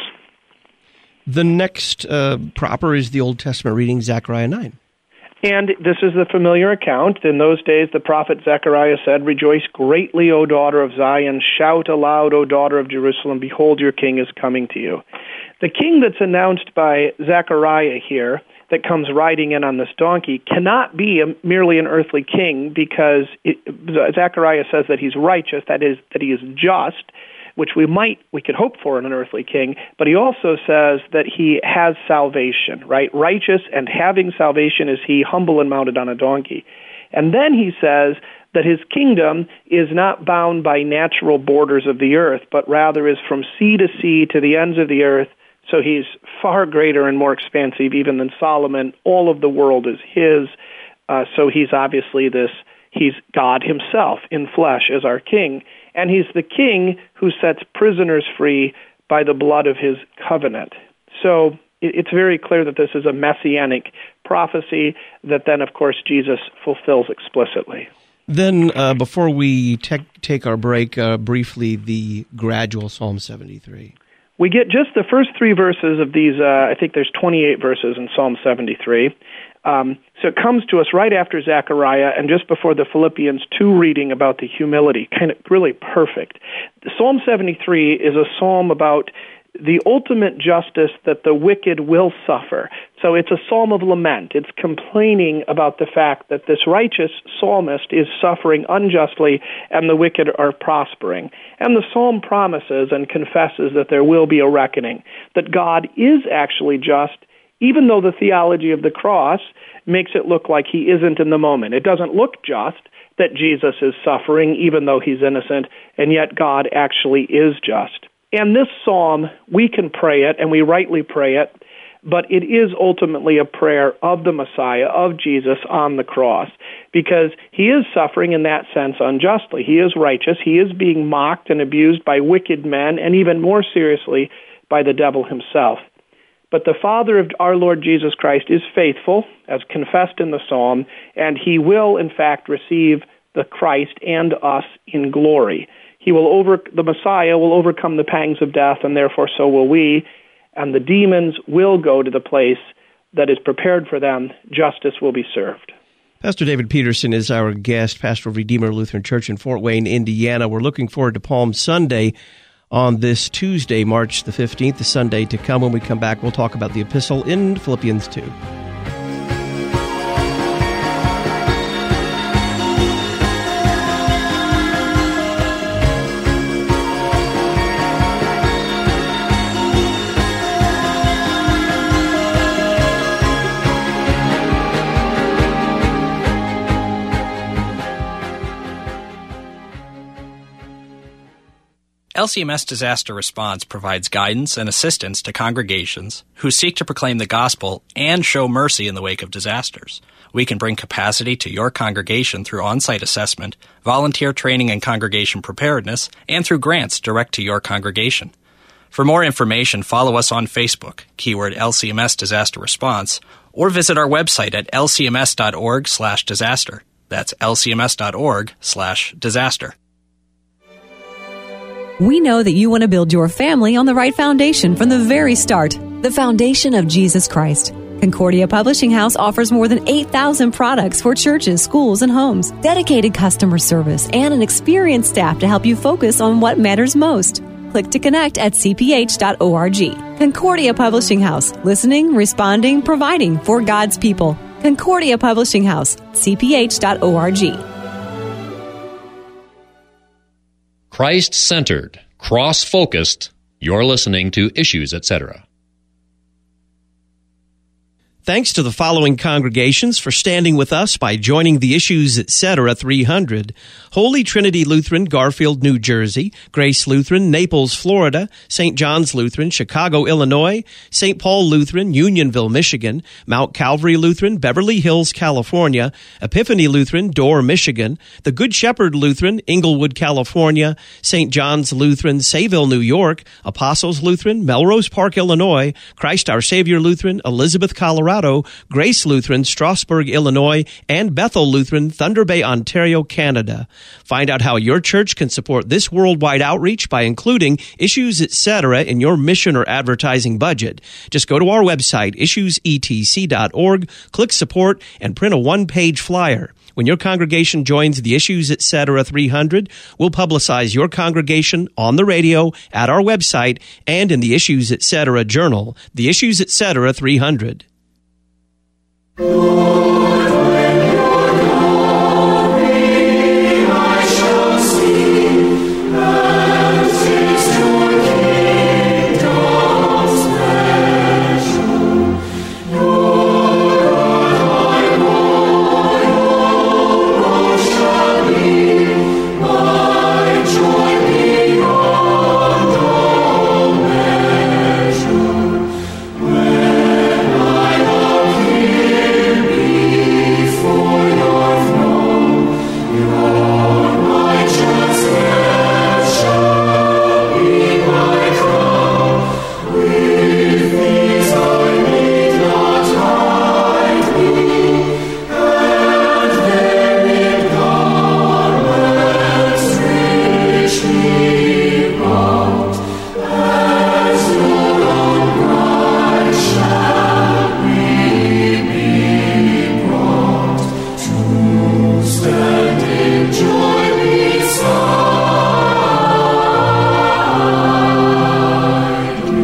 The next uh, proper is the Old Testament reading, Zechariah nine. And this is the familiar account. In those days, the prophet Zechariah said, Rejoice greatly, O daughter of Zion. Shout aloud, O daughter of Jerusalem. Behold, your king is coming to you. The king that's announced by Zechariah here, that comes riding in on this donkey, cannot be a, merely an earthly king, because it, Zechariah says that he's righteous, that is, that he is just, which we might, we could hope for in an earthly king, but he also says that he has salvation, right? Righteous and having salvation is he, humble and mounted on a donkey. And then he says that his kingdom is not bound by natural borders of the earth, but rather is from sea to sea to the ends of the earth. So he's far greater and more expansive even than Solomon. All of the world is his. Uh, so he's obviously this, he's God himself in flesh as our king. And he's the king who sets prisoners free by the blood of his covenant. So it's very clear that this is a messianic prophecy that then, of course, Jesus fulfills explicitly. Then, uh, before we te- take our break, uh, briefly, the gradual Psalm seventy-three. We get just the first three verses of these, uh, I think there's twenty-eight verses in Psalm seventy-three. Um, so it comes to us right after Zechariah and just before the Philippians two reading about the humility, kind of really perfect. Psalm seventy-three is a psalm about the ultimate justice that the wicked will suffer. So it's a psalm of lament. It's complaining about the fact that this righteous psalmist is suffering unjustly and the wicked are prospering. And the psalm promises and confesses that there will be a reckoning, that God is actually just, even though the theology of the cross makes it look like he isn't in the moment. It doesn't look just that Jesus is suffering, even though he's innocent, and yet God actually is just. And this psalm, we can pray it, and we rightly pray it, but it is ultimately a prayer of the Messiah, of Jesus on the cross, because he is suffering in that sense unjustly. He is righteous. He is being mocked and abused by wicked men, and even more seriously, by the devil himself. But the Father of our Lord Jesus Christ is faithful, as confessed in the psalm, and he will, in fact, receive the Christ and us in glory. He will over, the Messiah will overcome the pangs of death, and therefore so will we, and the demons will go to the place that is prepared for them. Justice will be served. Pastor David Peterson is our guest, pastor of Redeemer Lutheran Church in Fort Wayne, Indiana. We're looking forward to Palm Sunday on this Tuesday, March the fifteenth, the Sunday to come. When we come back, we'll talk about the epistle in Philippians two. L C M S Disaster Response provides guidance and assistance to congregations who seek to proclaim the gospel and show mercy in the wake of disasters. We can bring capacity to your congregation through on-site assessment, volunteer training and congregation preparedness, and through grants direct to your congregation. For more information, follow us on Facebook, keyword L C M S Disaster Response, or visit our website at l c m s dot org slash disaster. That's l c m s dot org slash disaster. We know that you want to build your family on the right foundation from the very start, the foundation of Jesus Christ. Concordia Publishing House offers more than eight thousand products for churches, schools, and homes, dedicated customer service, and an experienced staff to help you focus on what matters most. Click to connect at c p h dot org. Concordia Publishing House, listening, responding, providing for God's people. Concordia Publishing House, c p h dot org. Christ-centered, cross-focused, you're listening to Issues, et cetera. Thanks to the following congregations for standing with us by joining the Issues, et cetera. three hundred. Holy Trinity Lutheran, Garfield, New Jersey. Grace Lutheran, Naples, Florida. Saint John's Lutheran, Chicago, Illinois. Saint Paul Lutheran, Unionville, Michigan. Mount Calvary Lutheran, Beverly Hills, California. Epiphany Lutheran, Dorr, Michigan. The Good Shepherd Lutheran, Inglewood, California. Saint John's Lutheran, Sayville, New York. Apostles Lutheran, Melrose Park, Illinois. Christ Our Savior Lutheran, Elizabeth, Colorado. Grace Lutheran, Strasburg, Illinois, and Bethel Lutheran, Thunder Bay, Ontario, Canada. Find out how your church can support this worldwide outreach by including Issues, et cetera in your mission or advertising budget. Just go to our website, issues e t c dot org, click support, and print a one-page flyer. When your congregation joins the Issues, et cetera. three hundred, we'll publicize your congregation on the radio, at our website, and in the Issues, et cetera. journal, the Issues, et cetera. three hundred. Lord, when your glory I shall see, and taste your kingdom's pleasure. Your God, my royal road shall be, my joy beyond all measure. When I appear before your throne, your righteousness shall be my crown. With these I need not hide me, and therein garments richly wrought, as your own bride shall we be brought to stand in joy beside you.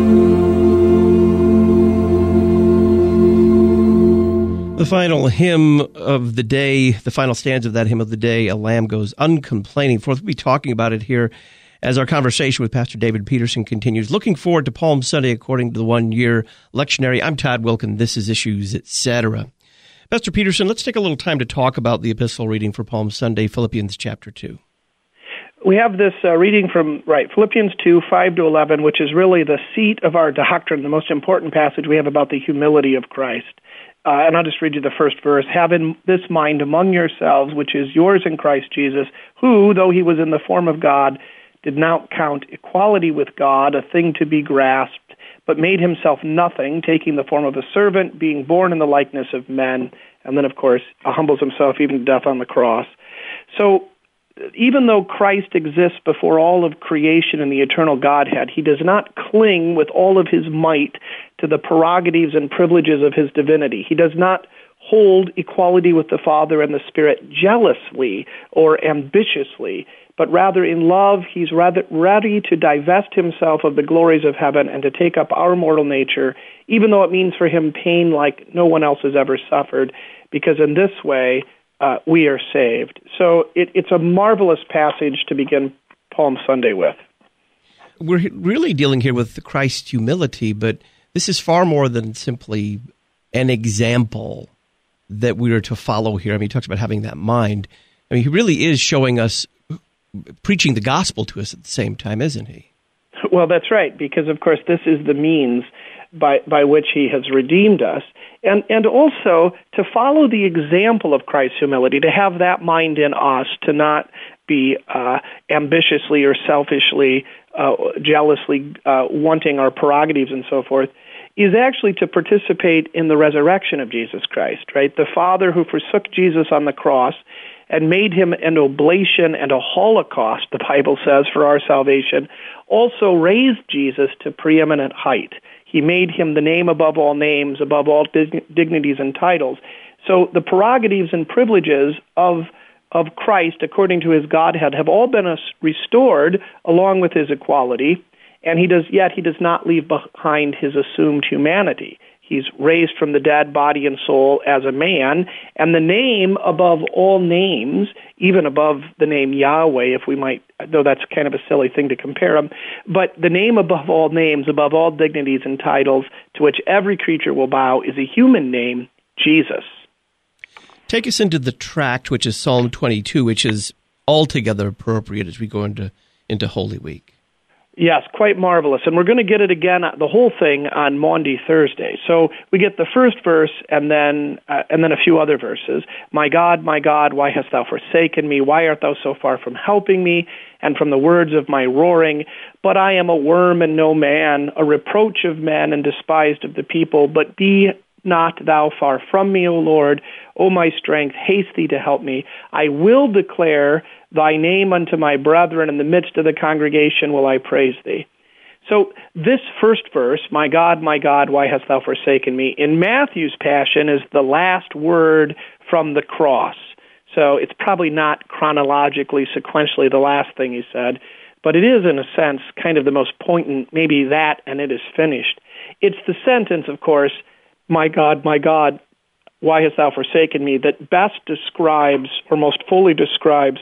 The final hymn of the day, the final stanza of that hymn of the day, A Lamb Goes Uncomplaining Forth. We'll be talking about it here as our conversation with Pastor David Peterson continues. Looking forward to Palm Sunday according to the one-year lectionary. I'm Todd Wilkin. This is Issues, et cetera. Pastor Peterson, let's take a little time to talk about the epistle reading for Palm Sunday, Philippians chapter two. We have this uh, reading from, right, Philippians two, five to eleven, which is really the seat of our doctrine, the most important passage we have about the humility of Christ. Uh, and I'll just read you the first verse. Have in this mind among yourselves, which is yours in Christ Jesus, who, though he was in the form of God, did not count equality with God a thing to be grasped, but made himself nothing, taking the form of a servant, being born in the likeness of men, and then, of course, humbles himself even to death on the cross. So even though Christ exists before all of creation and the eternal Godhead, he does not cling with all of his might to the prerogatives and privileges of his divinity. He does not hold equality with the Father and the Spirit jealously or ambitiously, but rather in love he's rather ready to divest himself of the glories of heaven and to take up our mortal nature, even though it means for him pain like no one else has ever suffered, because in this way uh, we are saved. So it, it's a marvelous passage to begin Palm Sunday with. We're really dealing here with Christ's humility, but this is far more than simply an example that we are to follow here. I mean, he talks about having that mind. I mean, he really is showing us, preaching the gospel to us at the same time, isn't he? Well, that's right, because, of course, this is the means by by which he has redeemed us. And and also to follow the example of Christ's humility, to have that mind in us, to not be uh, ambitiously or selfishly, uh, jealously uh, wanting our prerogatives and so forth, is actually to participate in the resurrection of Jesus Christ, right? The Father who forsook Jesus on the cross and made him an oblation and a holocaust, the Bible says, for our salvation, also raised Jesus to preeminent height. He made him the name above all names, above all dig- dignities and titles. So the prerogatives and privileges of of Christ, according to his Godhead, have all been restored along with his equality, and he does yet he does not leave behind his assumed humanity. He's raised from the dead, body and soul, as a man, and the name above all names, even above the name Yahweh, if we might, though that's kind of a silly thing to compare him, but the name above all names, above all dignities and titles, to which every creature will bow, is a human name, Jesus. Take us into the tract, which is Psalm twenty-two, which is altogether appropriate as we go into, into Holy Week. Yes, quite marvelous. And we're going to get it again, the whole thing, on Maundy Thursday. So we get the first verse and then uh, and then a few other verses. My God, my God, why hast thou forsaken me? Why art thou so far from helping me and from the words of my roaring? But I am a worm and no man, a reproach of men and despised of the people. But be not thou far from me, O Lord. O my strength, haste thee to help me. I will declare thy name unto my brethren. In the midst of the congregation will I praise thee. So this first verse, my God, my God, why hast thou forsaken me, in Matthew's Passion is the last word from the cross. So it's probably not chronologically, sequentially the last thing he said, but it is, in a sense, kind of the most poignant, maybe that, and it is finished. It's the sentence, of course, my God, my God, why hast thou forsaken me, that best describes, or most fully describes,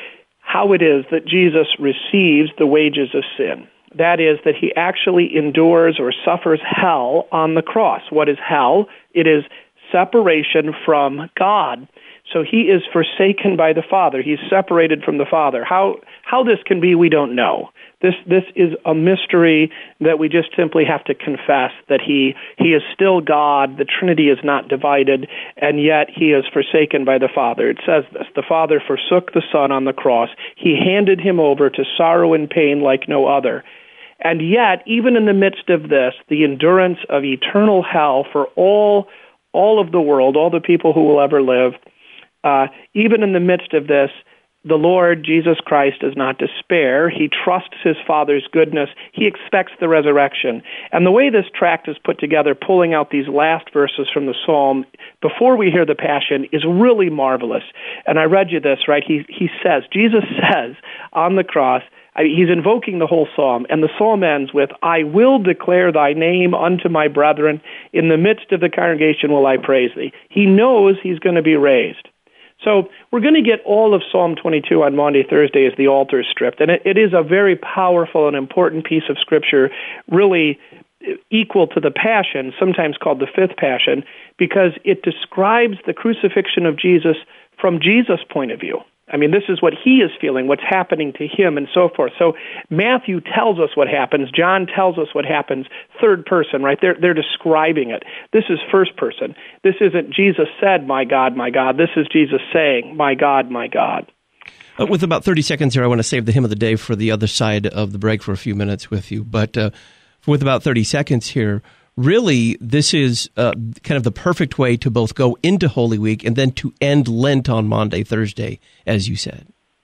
how it is that Jesus receives the wages of sin. That is, that he actually endures or suffers hell on the cross. What is hell? It is separation from God. So he is forsaken by the Father. He's separated from the Father. How how this can be, we don't know. This this is a mystery that we just simply have to confess, that he he is still God, the Trinity is not divided, and yet he is forsaken by the Father. It says this, the Father forsook the Son on the cross. He handed him over to sorrow and pain like no other. And yet, even in the midst of this, the endurance of eternal hell for all all of the world, all the people who will ever live, uh, even in the midst of this, the Lord, Jesus Christ, does not despair. He trusts his Father's goodness. He expects the resurrection. And the way this tract is put together, pulling out these last verses from the Psalm, before we hear the Passion, is really marvelous. And I read you this, right? He, he says, Jesus says on the cross, I mean, he's invoking the whole psalm, and the psalm ends with, I will declare thy name unto my brethren. In the midst of the congregation will I praise thee. He knows he's going to be raised. So we're going to get all of Psalm twenty-two on Maundy Thursday as the altar is stripped. And it, it is a very powerful and important piece of Scripture, really equal to the Passion, sometimes called the Fifth Passion, because it describes the crucifixion of Jesus from Jesus' point of view. I mean, this is what he is feeling, what's happening to him, and so forth. So Matthew tells us what happens. John tells us what happens. Third person, right? They're, they're describing it. This is first person. This isn't Jesus said, my God, my God. This is Jesus saying, my God, my God. Uh, with about thirty seconds here, I want to save the hymn of the day for the other side of the break for a few minutes with you. But uh, with about thirty seconds here, really, this is uh, kind of the perfect way to both go into Holy Week and then to end Lent on Maundy Thursday, as you said.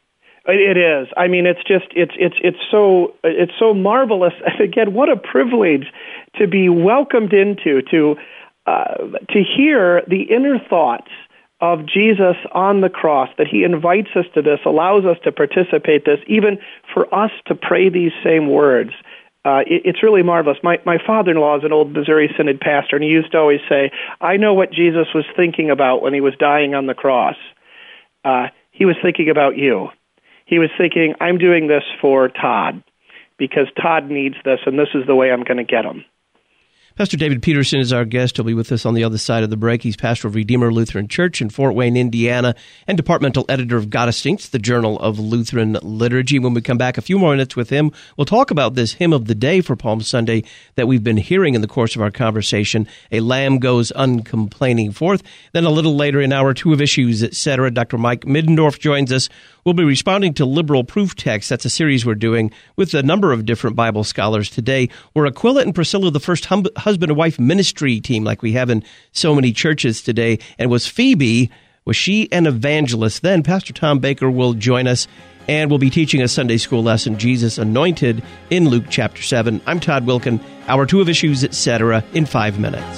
It is. I mean, it's just it's it's it's so it's so marvelous. And again, what a privilege to be welcomed into to uh, to hear the inner thoughts of Jesus on the cross. That he invites us to this, allows us to participate this, even for us to pray these same words. Uh, it, it's really marvelous. My, my father-in-law is an old Missouri Synod pastor, and he used to always say, I know what Jesus was thinking about when he was dying on the cross. Uh, he was thinking about you. He was thinking, I'm doing this for Todd, because Todd needs this, and this is the way I'm going to get him. Pastor David Peterson is our guest. He'll be with us on the other side of the break. He's pastor of Redeemer Lutheran Church in Fort Wayne, Indiana, and departmental editor of Gottesdienst, the Journal of Lutheran Liturgy. When we come back, a few more minutes with him, we'll talk about this hymn of the day for Palm Sunday that we've been hearing in the course of our conversation, A Lamb Goes Uncomplaining Forth. Then a little later in hour two of Issues, et cetera, Doctor Mike Middendorf joins us. We'll be responding to Liberal Proof Text. That's a series we're doing with a number of different Bible scholars today, where Aquila and Priscilla, the first hum- husband and wife ministry team like we have in so many churches today. And was Phoebe, was she an evangelist? Then Pastor Tom Baker will join us and will be teaching a Sunday school lesson, Jesus Anointed, in Luke chapter seven. I'm Todd Wilken. Hour two of Issues, et cetera, in five minutes.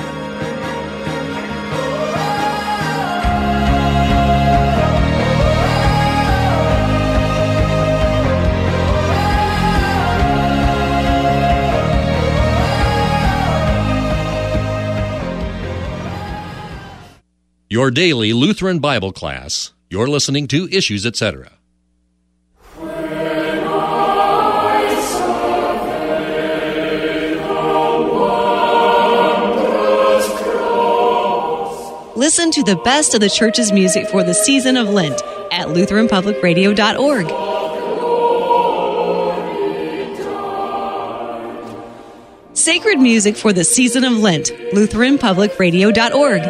Your daily Lutheran Bible class. You're listening to Issues, et cetera. Listen to the best of the church's music for the season of Lent at Lutheran Public Radio dot org. Sacred music for the season of Lent, Lutheran Public Radio dot org.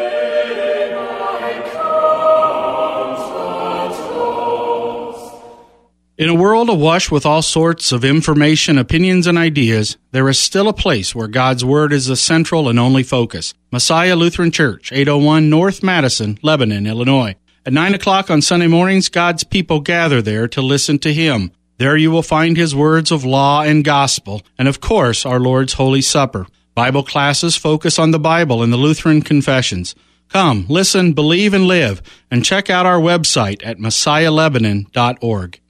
In a world awash with all sorts of information, opinions, and ideas, there is still a place where God's Word is the central and only focus. Messiah Lutheran Church, eight oh one North Madison, Lebanon, Illinois. At nine o'clock on Sunday mornings, God's people gather there to listen to Him. There you will find His words of law and gospel, and of course, our Lord's Holy Supper. Bible classes focus on the Bible and the Lutheran confessions. Come, listen, believe, and live, and check out our website at Messiah Lebanon dot org.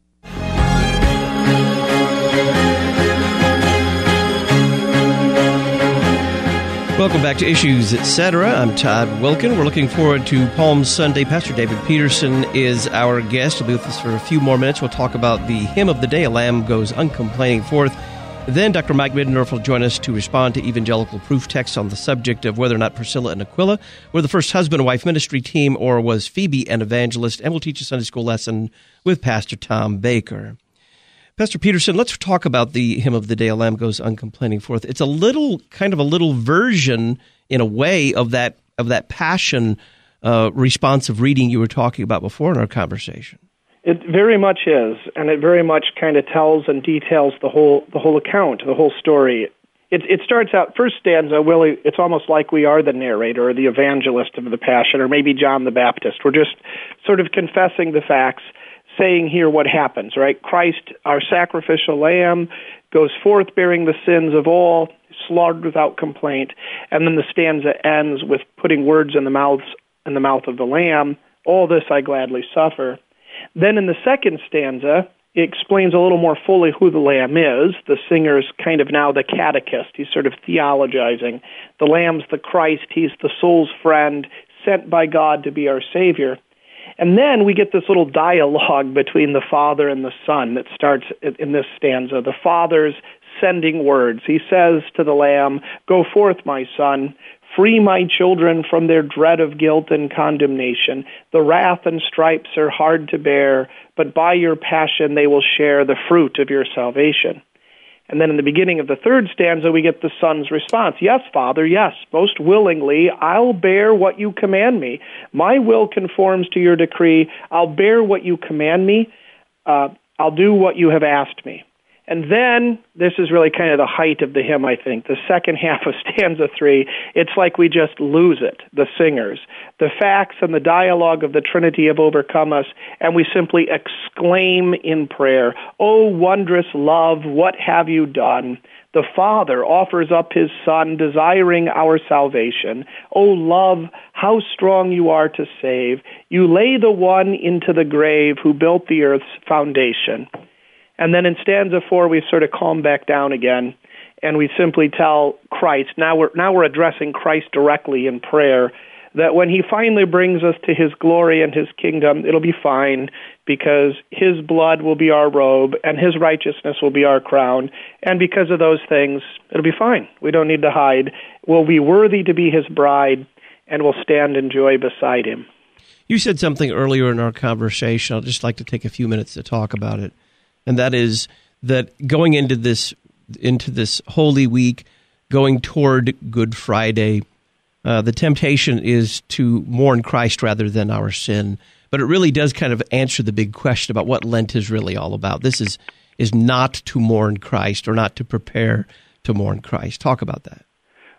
Welcome back to Issues, et cetera. I'm Todd Wilken. We're looking forward to Palm Sunday. Pastor David Peterson is our guest. He'll be with us for a few more minutes. We'll talk about the hymn of the day, A Lamb Goes Uncomplaining Forth. Then Doctor Mike Middendorf will join us to respond to evangelical proof texts on the subject of whether or not Priscilla and Aquila were the first husband and wife ministry team, or was Phoebe an evangelist. And we'll teach a Sunday school lesson with Pastor Tom Baker. Pastor Peterson, let's talk about the hymn of the day, A Lamb Goes Uncomplaining Forth. It's a little, kind of a little version, in a way, of that of that passion uh, responsive reading you were talking about before in our conversation. It very much is, and it very much kind of tells and details the whole the whole account, the whole story. It, it starts out, first stanza, Willie, it's almost like we are the narrator or the evangelist of the Passion, or maybe John the Baptist. We're just sort of confessing the facts, saying here what happens, right? Christ, our sacrificial lamb, goes forth bearing the sins of all, slaughtered without complaint, and then the stanza ends with putting words in the mouths in the mouth of the lamb. All this I gladly suffer. Then in the second stanza, it explains a little more fully who the lamb is. The singer's kind of now the catechist. He's sort of theologizing. The lamb's the Christ. He's the soul's friend, sent by God to be our Savior. And then we get this little dialogue between the Father and the Son that starts in this stanza. The Father's sending words. He says to the Lamb, "Go forth, my Son, free my children from their dread of guilt and condemnation. The wrath and stripes are hard to bear, but by your passion they will share the fruit of your salvation." And then in the beginning of the third stanza, we get the Son's response. "Yes, Father, yes, most willingly, I'll bear what you command me. My will conforms to your decree. I'll bear what you command me. Uh, I'll do what you have asked me." And then, this is really kind of the height of the hymn, I think. The second half of stanza three, it's like we just lose it, the singers. The facts and the dialogue of the Trinity have overcome us, and we simply exclaim in prayer, "Oh, wondrous love, what have you done? The Father offers up his Son, desiring our salvation. Oh, love, how strong you are to save. You lay the one into the grave who built the earth's foundation." And then in stanza four, we sort of calm back down again, and we simply tell Christ, now we're, now we're addressing Christ directly in prayer, that when he finally brings us to his glory and his kingdom, it'll be fine, because his blood will be our robe, and his righteousness will be our crown, and because of those things, it'll be fine. We don't need to hide. We'll be worthy to be his bride, and we'll stand in joy beside him. You said something earlier in our conversation. I'd just like to take a few minutes to talk about it. And that is that going into this into this Holy Week, going toward Good Friday, uh, the temptation is to mourn Christ rather than our sin. But it really does kind of answer the big question about what Lent is really all about. This is is not to mourn Christ, or not to prepare to mourn Christ. Talk about that.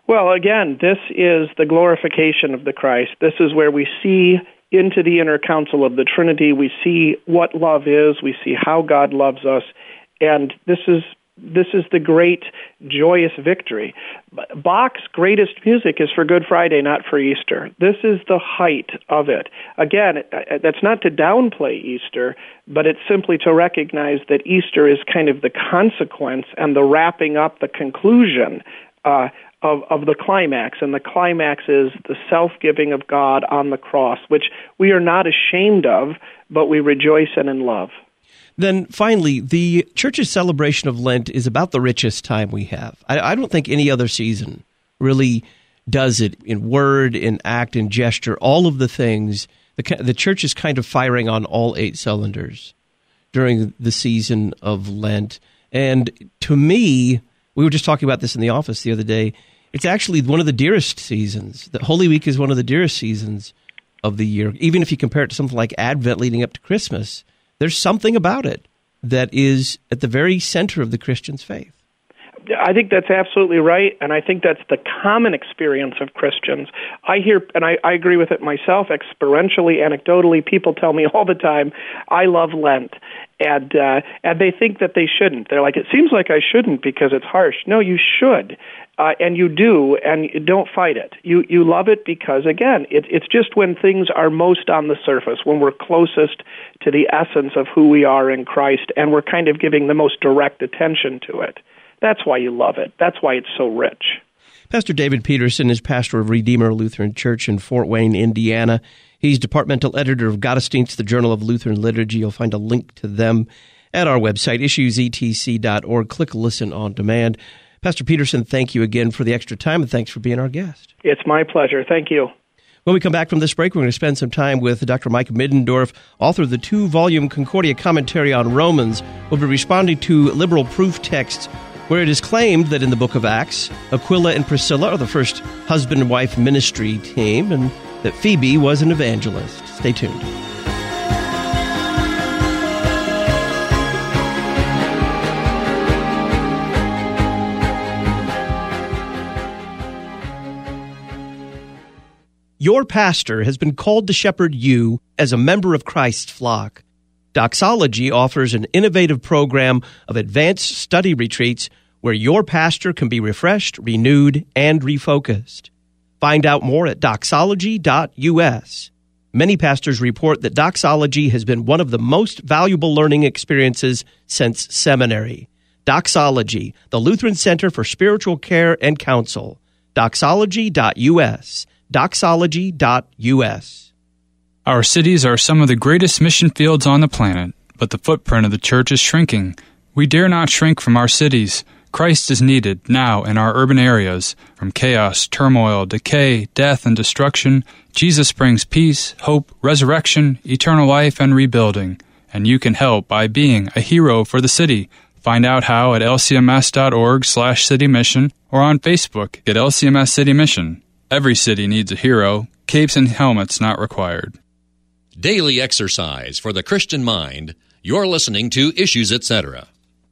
Well, again, this is the glorification of the Christ. This is where we see into the inner council of the Trinity. We see what love is. We see how God loves us. And this is this is the great, joyous victory. Bach's greatest music is for Good Friday, not for Easter. This is the height of it. Again, that's not to downplay Easter, but it's simply to recognize that Easter is kind of the consequence and the wrapping up, the conclusion uh, of, of the climax. And the climax is the self-giving of God on the cross, which we are not ashamed of, but we rejoice in and love. Then finally, the Church's celebration of Lent is about the richest time we have. I, I don't think any other season really does it in word, in act, in gesture, all of the things. The, the Church is kind of firing on all eight cylinders during the season of Lent. And to me, we were just talking about this in the office the other day, it's actually one of the dearest seasons. The Holy Week is one of the dearest seasons of the year. Even if you compare it to something like Advent leading up to Christmas, there's something about it that is at the very center of the Christian's faith. I think that's absolutely right, and I think that's the common experience of Christians. I hear, and I, I agree with it myself, experientially, anecdotally, people tell me all the time, I love Lent, and uh, and they think that they shouldn't. They're like, it seems like I shouldn't because it's harsh. No, you should, uh, and you do, and you don't fight it. You you love it because, again, it, it's just when things are most on the surface, when we're closest to the essence of who we are in Christ, and we're kind of giving the most direct attention to it. That's why you love it. That's why it's so rich. Pastor David Peterson is pastor of Redeemer Lutheran Church in Fort Wayne, Indiana. He's departmental editor of Gottesdienst, the Journal of Lutheran Liturgy. You'll find a link to them at our website, issues e t c dot org. Click Listen on Demand. Pastor Peterson, thank you again for the extra time, and thanks for being our guest. It's my pleasure. Thank you. When we come back from this break, we're going to spend some time with Doctor Mike Middendorf, author of the two-volume Concordia Commentary on Romans. We'll be responding to liberal proof texts where it is claimed that in the book of Acts, Aquila and Priscilla are the first husband and wife ministry team, and that Phoebe was an evangelist. Stay tuned. Your pastor has been called to shepherd you as a member of Christ's flock. Doxology offers an innovative program of advanced study retreats where your pastor can be refreshed, renewed, and refocused. Find out more at doxology dot u s. Many pastors report that doxology has been one of the most valuable learning experiences since seminary. Doxology, the Lutheran Center for Spiritual Care and Counsel. doxology dot u s. doxology dot u s. Our cities are some of the greatest mission fields on the planet, but the footprint of the church is shrinking. We dare not shrink from our cities. Christ is needed now in our urban areas. From chaos, turmoil, decay, death, and destruction, Jesus brings peace, hope, resurrection, eternal life, and rebuilding. And you can help by being a hero for the city. Find out how at l c m s dot org slash city mission or on Facebook at L C M S City Mission. Every city needs a hero. Capes and helmets not required. Daily exercise for the Christian mind. You're listening to Issues, et cetera.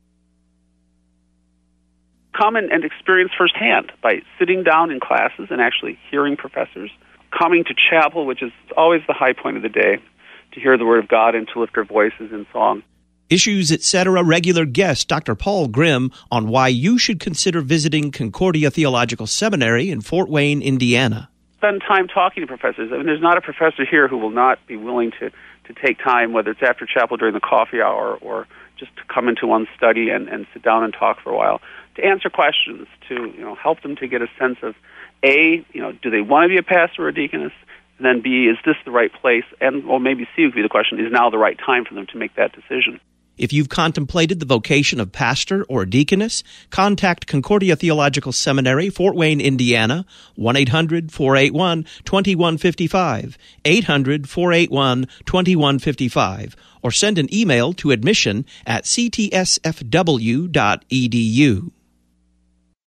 Come and, and experience firsthand by sitting down in classes and actually hearing professors, coming to chapel, which is always the high point of the day, to hear the Word of God and to lift our voices in song. Issues, et cetera. Regular guest Doctor Paul Grimm on why you should consider visiting Concordia Theological Seminary in Fort Wayne, Indiana. Spend time talking to professors. I mean, there's not a professor here who will not be willing to, to take time, whether it's after chapel during the coffee hour or just to come into one's study and, and sit down and talk for a while, to answer questions, to you know help them to get a sense of, A, you know, do they want to be a pastor or a deaconess? And then B, is this the right place? And or maybe C would be the question, is now the right time for them to make that decision? If you've contemplated the vocation of pastor or deaconess, contact Concordia Theological Seminary, Fort Wayne, Indiana, one eight hundred four eight one two one five five, eight hundred four eight one two one five five, or send an email to admission at c t s f w dot e d u.